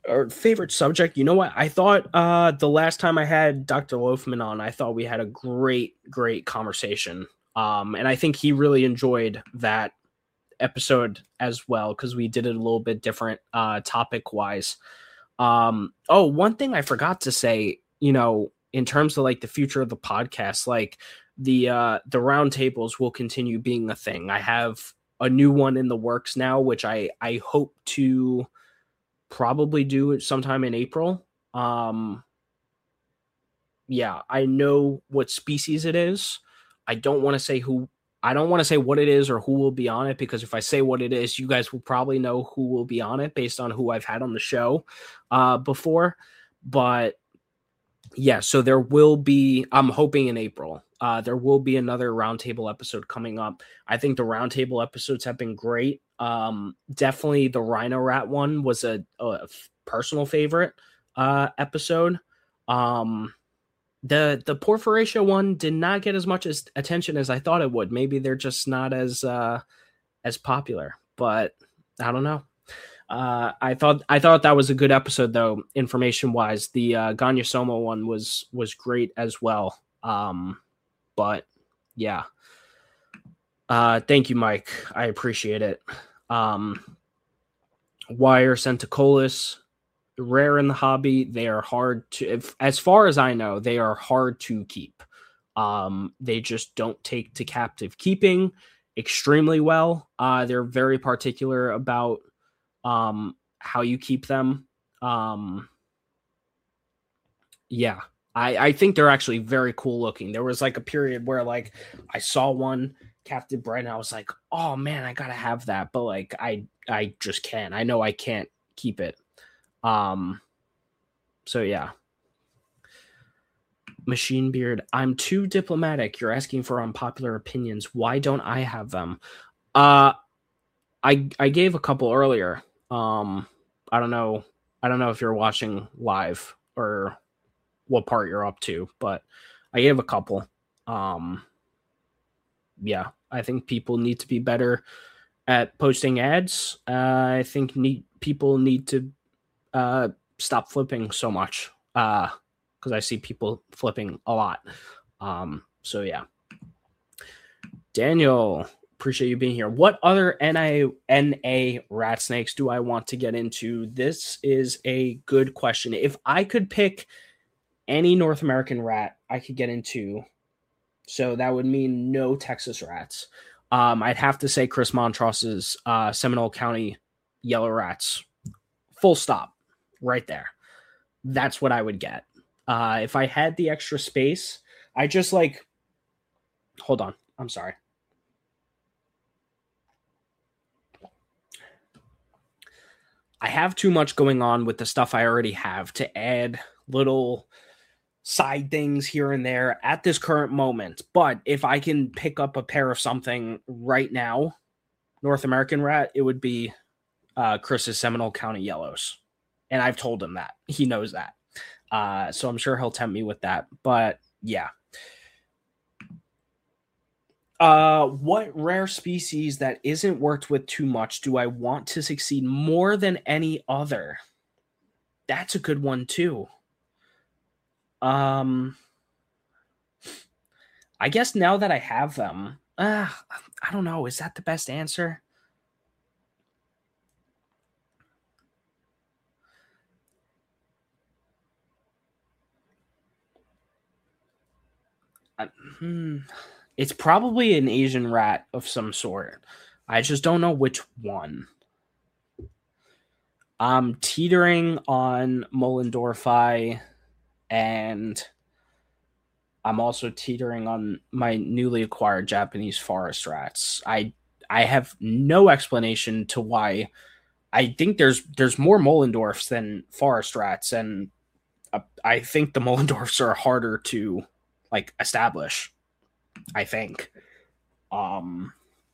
or favorite subject. You know what? I thought uh, the last time I had Doctor Loafman on, I thought we had a great, great conversation. Um, and I think he really enjoyed that episode as well, because we did it a little bit different uh, topic wise. Um, oh, one thing I forgot to say, you know, in terms of like the future of the podcast, like the uh, the roundtables will continue being a thing. I have a new one in the works now, which I, I hope to probably do sometime in April. Um, yeah, I know what species it is. I don't want to say who, I don't want to say what it is or who will be on it, because if I say what it is, you guys will probably know who will be on it based on who I've had on the show uh, before. But yeah, so there will be, I'm hoping in April, uh, there will be another roundtable episode coming up. I think the roundtable episodes have been great. Um, definitely the Rhino Rat one was a, a personal favorite uh, episode. Um, the the Porphyratia one did not get as much as attention as I thought it would. Maybe they're just not as uh, as popular, but I don't know. Uh, I thought I thought that was a good episode, though. Information wise, the uh, Ganyasoma one was was great as well. Um, but yeah, uh, thank you, Mike. I appreciate it. Um, Wire Centicolis, rare in the hobby. They are hard to, if, as far as I know, they are hard to keep. Um, they just don't take to captive keeping extremely well. Uh, they're very particular about um how you keep them. Um yeah, I I think they're actually very cool looking. There was like a period where like I saw one captive bred and I was like, oh man, I gotta have that, but like I I just can't. I know I can't keep it. Um so yeah. Machine Beard, I'm too diplomatic. You're asking for unpopular opinions. Why don't I have them? Uh I I gave a couple earlier. Um, I don't know. I don't know if you're watching live or what part you're up to, but I gave a couple. Um, yeah, I think people need to be better at posting ads. Uh, I think need, people need to uh, stop flipping so much because uh, I see people flipping a lot. Um, so yeah. Daniel, appreciate you being here. What other N A, N A rat snakes do I want to get into? This is a good question. If I could pick any North American rat I could get into, so that would mean no Texas rats. Um, I'd have to say Chris Montross's uh, Seminole County yellow rats. Full stop. Right there. That's what I would get. Uh, if I had the extra space, I just like... Hold on. I'm sorry. I have too much going on with the stuff I already have to add little side things here and there at this current moment. But if I can pick up a pair of something right now, North American rat, it would be uh, Chris's Seminole County yellows. And I've told him that. He knows that. Uh, so I'm sure he'll tempt me with that. But yeah. Uh, what rare species that isn't worked with too much do I want to succeed more than any other? That's a good one too. Um, I guess now that I have them, uh, I don't know. Is that the best answer? Uh, hmm. It's probably an Asian rat of some sort. I just don't know which one. I'm teetering on Mollendorfi, and I'm also teetering on my newly acquired Japanese forest rats. I I have no explanation to why. I think there's there's more Mollendorfs than forest rats, and uh, I think the Mollendorfs are harder to like establish. I think. Um.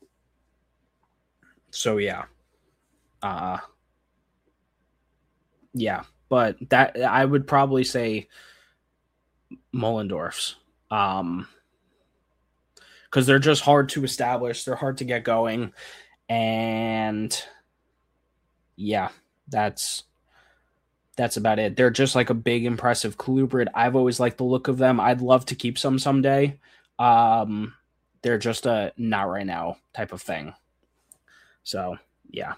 So yeah. Uh. Yeah, but that I would probably say Mollendorfs. Um. Because they're just hard to establish. They're hard to get going, and yeah, that's that's about it. They're just like a big, impressive colubrid. I've always liked the look of them. I'd love to keep some someday. Um, they're just a not right now type of thing. So, yeah.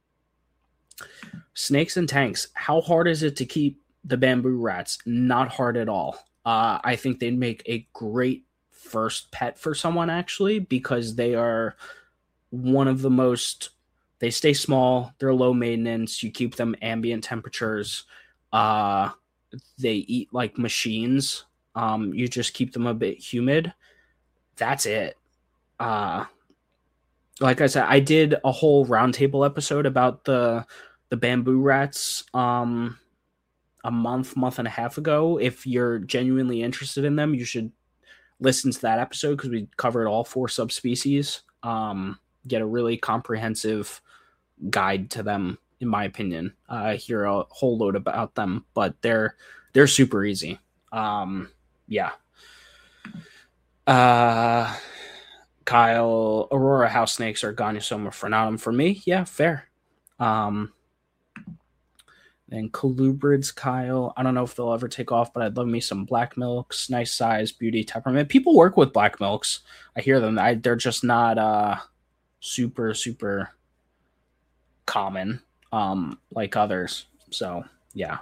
Snakes and tanks. How hard is it to keep the bamboo rats? Not hard at all. Uh, I think they'd make a great first pet for someone, actually, because they are one of the most... They stay small. They're low maintenance. You keep them ambient temperatures. Uh, they eat like machines. Um, you just keep them a bit humid. That's it. Uh, like I said, I did a whole roundtable episode about the the bamboo rats um, a month, month and a half ago. If you're genuinely interested in them, you should listen to that episode because we covered all four subspecies. Um, get a really comprehensive guide to them, in my opinion. I uh, hear a whole load about them, but they're they're super easy. Um, yeah. Uh, Kyle, Aurora house snakes are Goniosoma frenatum for me. Yeah, fair. Um, and colubrids, Kyle. I don't know if they'll ever take off, but I'd love me some black milks. Nice size, beauty, temperament. People work with black milks. I hear them. I, they're just not uh, super, super common um, like others. So, yeah.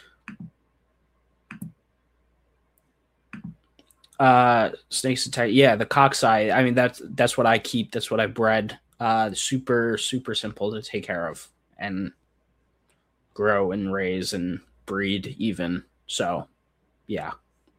Uh, snakes and tight. Yeah, the cockseye. I mean, that's that's what I keep. That's what I bred. Uh, super, super simple to take care of and grow and raise and breed even. So, yeah.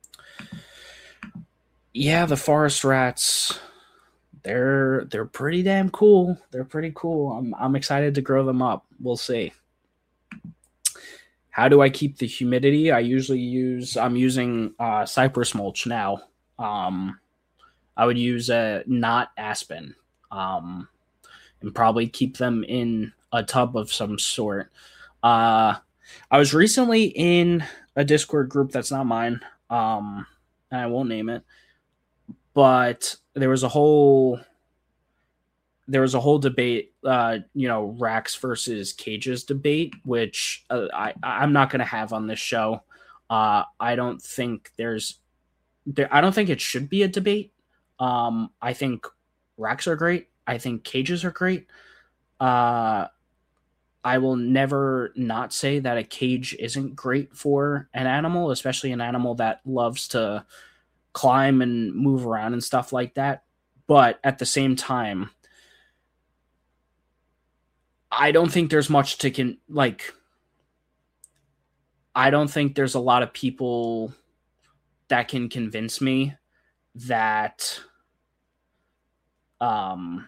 Yeah, the forest rats, they're they're pretty damn cool. They're pretty cool. I'm I'm excited to grow them up. We'll see. How do I keep the humidity? I usually use I'm using uh, cypress mulch now. Um, I would use a not aspen. Um, and probably keep them in a tub of some sort. Uh, I was recently in a Discord group that's not mine, um, and I won't name it, but there was a whole there was a whole debate, uh, you know, racks versus cages debate, which uh, I I'm not going to have on this show. Uh, I don't think there's there. I don't think it should be a debate. Um, I think racks are great. I think cages are great. Uh, I will never not say that a cage isn't great for an animal, especially an animal that loves to climb and move around and stuff like that. But at the same time, I don't think there's much to can like. I don't think there's a lot of people that can convince me that um,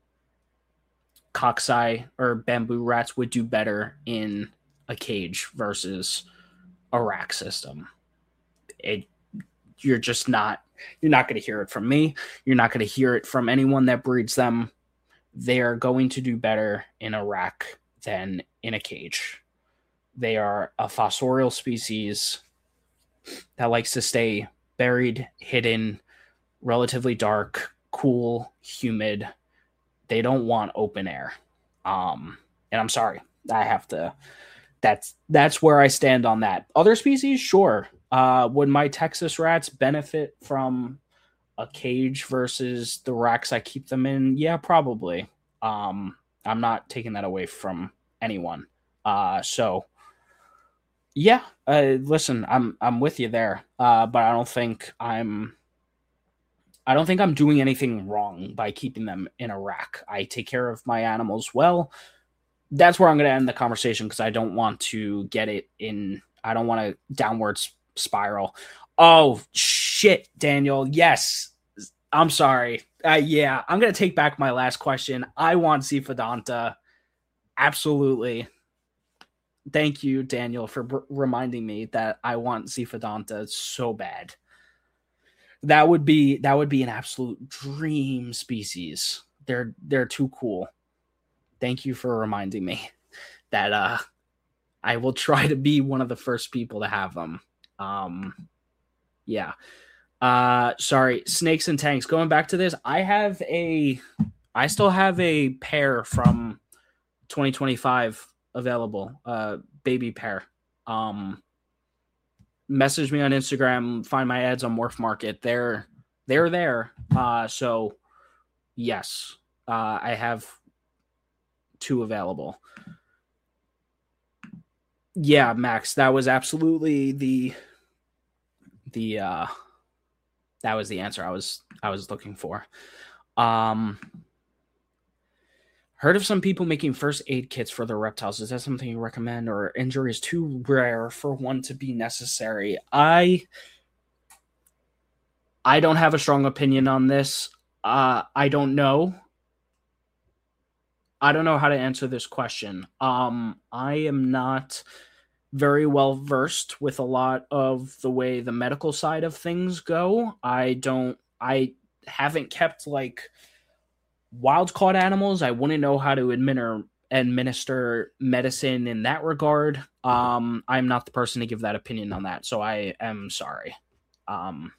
cockseye or bamboo rats would do better in a cage versus a rack system. It, you're just not, you're not going to hear it from me. You're not going to hear it from anyone that breeds them. They are going to do better in a rack than in a cage. They are a fossorial species that likes to stay buried, hidden, relatively dark, cool, humid. They don't want open air. Um, and I'm sorry, I have to, that's, that's where I stand on that. Other species, sure. Uh, would my Texas rats benefit from a cage versus the racks I keep them in? Yeah, probably. Um, I'm not taking that away from anyone. Uh, so yeah, uh, listen, I'm, I'm with you there. Uh, but I don't think I'm, I don't think I'm doing anything wrong by keeping them in a rack. I take care of my animals well. That's where I'm going to end the conversation because I don't want to get it in. I don't want to downward spiral. Oh, shit, Daniel. Yes. I'm sorry. Uh, yeah, I'm going to take back my last question. I want Ziphidonta. Absolutely. Thank you, Daniel, for b- reminding me that I want Ziphidonta so bad. That would be that would be an absolute dream species. They're they're too cool. Thank you for reminding me that uh, I will try to be one of the first people to have them. Um, yeah. Uh, sorry, snakes and tanks. Going back to this, I have a, I still have a pair from twenty twenty-five available. Uh, baby pair. Um, message me on Instagram, find my ads on Morph Market. They're they're there. Uh, so yes, uh, I have two available. Yeah, Max, that was absolutely the the uh, that was the answer I was I was looking for. Um, heard of some people making first aid kits for their reptiles. Is that something you recommend, or injury is too rare for one to be necessary? I I don't have a strong opinion on this. Uh, I don't know. I don't know how to answer this question. Um, I am not very well versed with a lot of the way the medical side of things go. I don't, I haven't kept like wild caught animals. I wouldn't know how to administer administer medicine in that regard. Um, I'm not the person to give that opinion on that, so I am sorry. Um,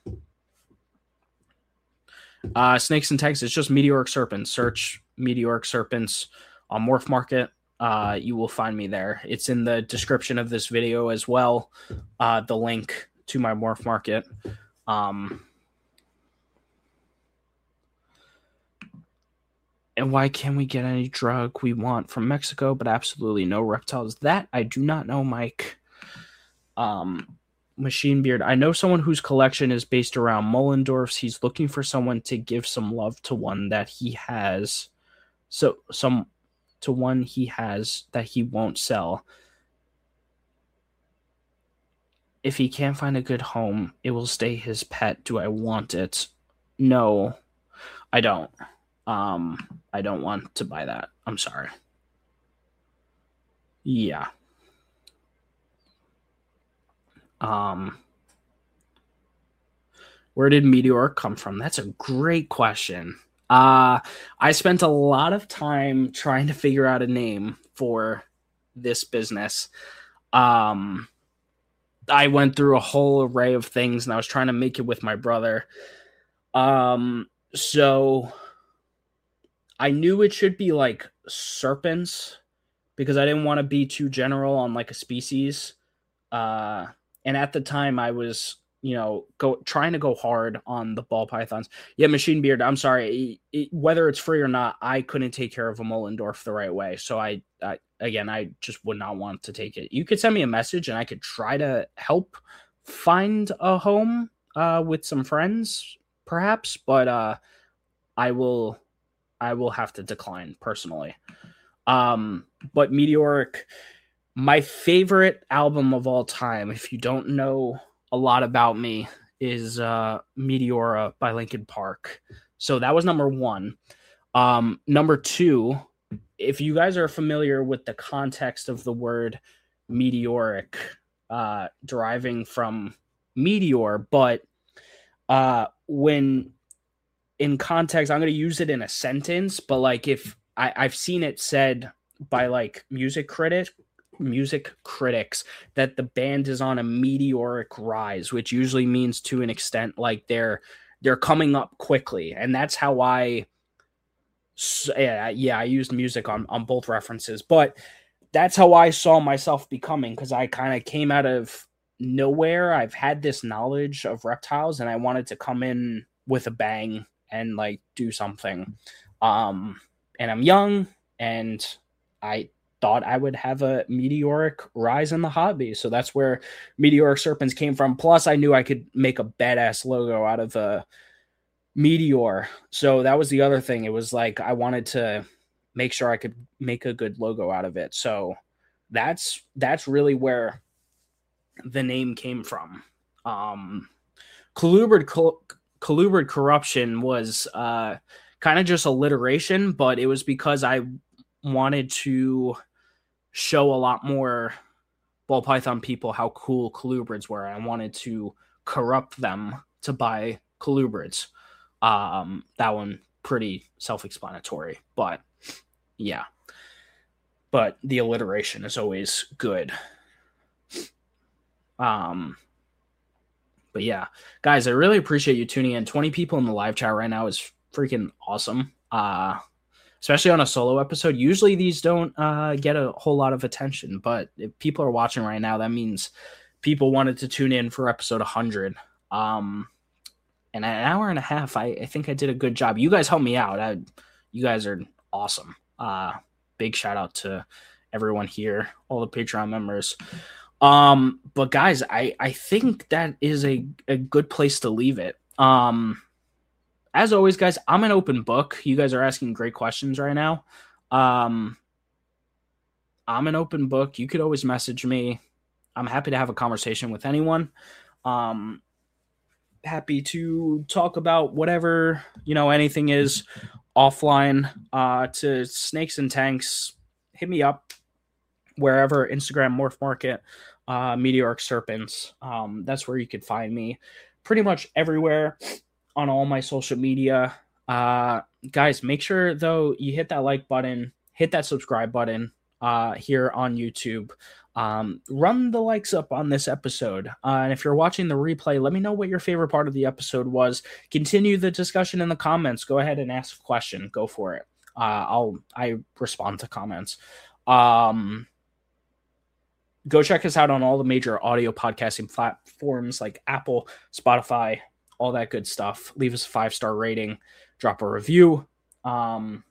uh, snakes in Texas, just meteoric serpents. Search meteoric serpents on Morph Market. Uh, you will find me there. It's in the description of this video as well. Uh, the link to my Morph Market. Um, and why can't we get any drug we want from Mexico, but absolutely no reptiles? That I do not know, Mike. Um, Machine Beard. I know someone whose collection is based around Mullendorf's. He's looking for someone to give some love to one that he has. So some to one he has that he won't sell. If he can't find a good home, it will stay his pet. Do I want it? No, I don't. Um, I don't want to buy that. I'm sorry. Yeah. Um, where did Meteor come from? That's a great question. Uh, I spent a lot of time trying to figure out a name for this business. Um, I went through a whole array of things, and I was trying to make it with my brother. Um, so I knew it should be like serpents because I didn't want to be too general on like a species. Uh, and at the time I was, you know, go trying to go hard on the ball pythons. Yeah, Machine Beard, I'm sorry. It, it, whether it's free or not, I couldn't take care of a Mullendorf the right way. So I, I, again, I just would not want to take it. You could send me a message and I could try to help find a home uh, with some friends, perhaps. But uh, I will, I will have to decline personally. Um, but Meteoric, my favorite album of all time, if you don't know a lot about me, is uh, Meteora by Linkin Park. So that was number one. Um, number two, if you guys are familiar with the context of the word meteoric, uh, deriving from meteor, but uh, when in context, I'm going to use it in a sentence, but like if I, I've seen it said by like music critic, music critics that the band is on a meteoric rise, which usually means to an extent like they're they're coming up quickly, and that's how I yeah yeah I used music on on both references, but that's how I saw myself becoming, because I kind of came out of nowhere. I've had this knowledge of reptiles and I wanted to come in with a bang and like do something. Um and I'm young and I thought I would have a meteoric rise in the hobby. So that's where Meteoric Serpents came from. Plus, I knew I could make a badass logo out of a meteor. So that was the other thing. It was like I wanted to make sure I could make a good logo out of it. So that's that's really where the name came from. Um, Colubrid, Col- Colubrid Corruption was uh, kind of just alliteration, but it was because I wanted to show a lot more ball python people how cool colubrids were. I wanted to corrupt them to buy colubrids. Um, that one pretty self-explanatory, but yeah. But the alliteration is always good. Um, but yeah, guys, I really appreciate you tuning in. twenty people in the live chat right now is freaking awesome. Uh, especially on a solo episode. Usually these don't uh, get a whole lot of attention, but if people are watching right now, that means people wanted to tune in for episode one hundred. Um, and an hour and a half, I, I think I did a good job. You guys helped me out. I, you guys are awesome. Uh, big shout out to everyone here, all the Patreon members. Um, but guys, I, I think that is a, a good place to leave it. Um, as always, guys, I'm an open book. You guys are asking great questions right now. Um, I'm an open book. You could always message me. I'm happy to have a conversation with anyone. Um, happy to talk about whatever, you know, anything is offline. Uh, to Snakes and Tanks, hit me up wherever, Instagram, Morph Market, uh, Meteoric Serpents. Um, that's where you could find me pretty much everywhere on all my social media. Uh, guys, make sure though you hit that like button, hit that subscribe button uh, here on YouTube. Um, run the likes up on this episode. Uh, and if you're watching the replay, let me know what your favorite part of the episode was. Continue the discussion in the comments. Go ahead and ask a question. Go for it. Uh, I'll, I respond to comments. Um, go check us out on all the major audio podcasting platforms like Apple, Spotify, all that good stuff. Leave us a five-star rating, drop a review. Um,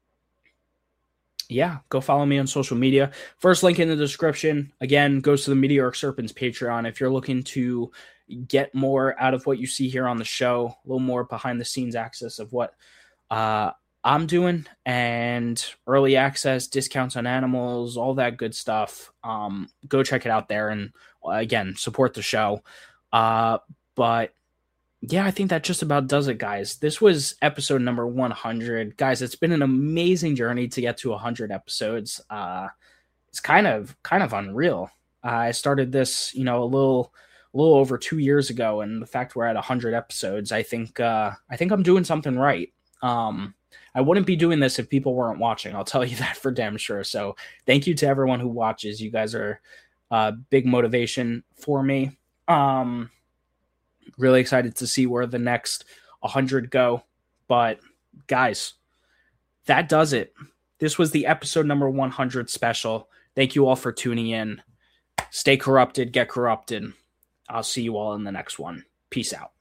yeah, go follow me on social media. First link in the description. Again, goes to the Meteoric Serpents Patreon. If you're looking to get more out of what you see here on the show, a little more behind the scenes access of what uh, I'm doing, and early access, discounts on animals, all that good stuff. Um, go check it out there. And again, support the show. Uh, but yeah, I think that just about does it, guys. This was episode number one hundred. Guys, it's been an amazing journey to get to one hundred episodes. Uh, it's kind of kind of unreal. Uh, I started this, you know, a little a little over two years ago, and the fact we're at one hundred episodes, I think uh, I think I'm doing something right. Um, I wouldn't be doing this if people weren't watching. I'll tell you that for damn sure. So thank you to everyone who watches. You guys are a big motivation for me. Um, Really excited to see where the next one hundred go. But guys, that does it. This was the episode number one hundred special. Thank you all for tuning in. Stay corrupted, get corrupted. I'll see you all in the next one. Peace out.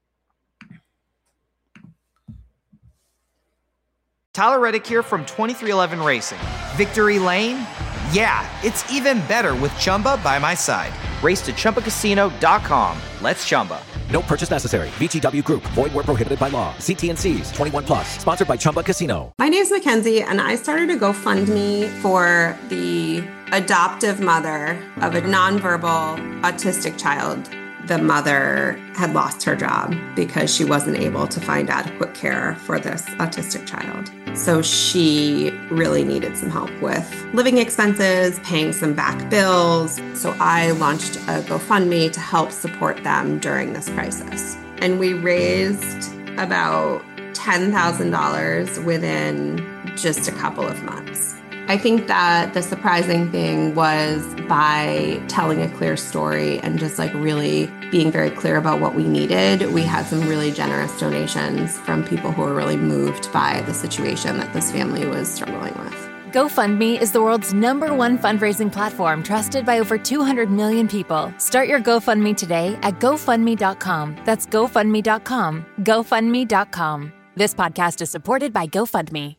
Tyler Reddick here from twenty-three eleven Racing. Victory Lane? Yeah, it's even better with Chumba by my side. Race to Chumba Casino dot com. Let's Chumba. No purchase necessary. V G W Group. Void where prohibited by law. See T N Cs. twenty-one plus. Sponsored by Chumba Casino. My name's Mackenzie, and I started a GoFundMe for the adoptive mother of a nonverbal autistic child. The mother had lost her job because she wasn't able to find adequate care for this autistic child. So she really needed some help with living expenses, paying some back bills. So I launched a GoFundMe to help support them during this crisis. And we raised about ten thousand dollars within just a couple of months. I think that the surprising thing was by telling a clear story and just like really being very clear about what we needed, we had some really generous donations from people who were really moved by the situation that this family was struggling with. GoFundMe is the world's number one fundraising platform trusted by over two hundred million people. Start your GoFundMe today at GoFundMe dot com. That's GoFundMe dot com. GoFundMe dot com. This podcast is supported by GoFundMe.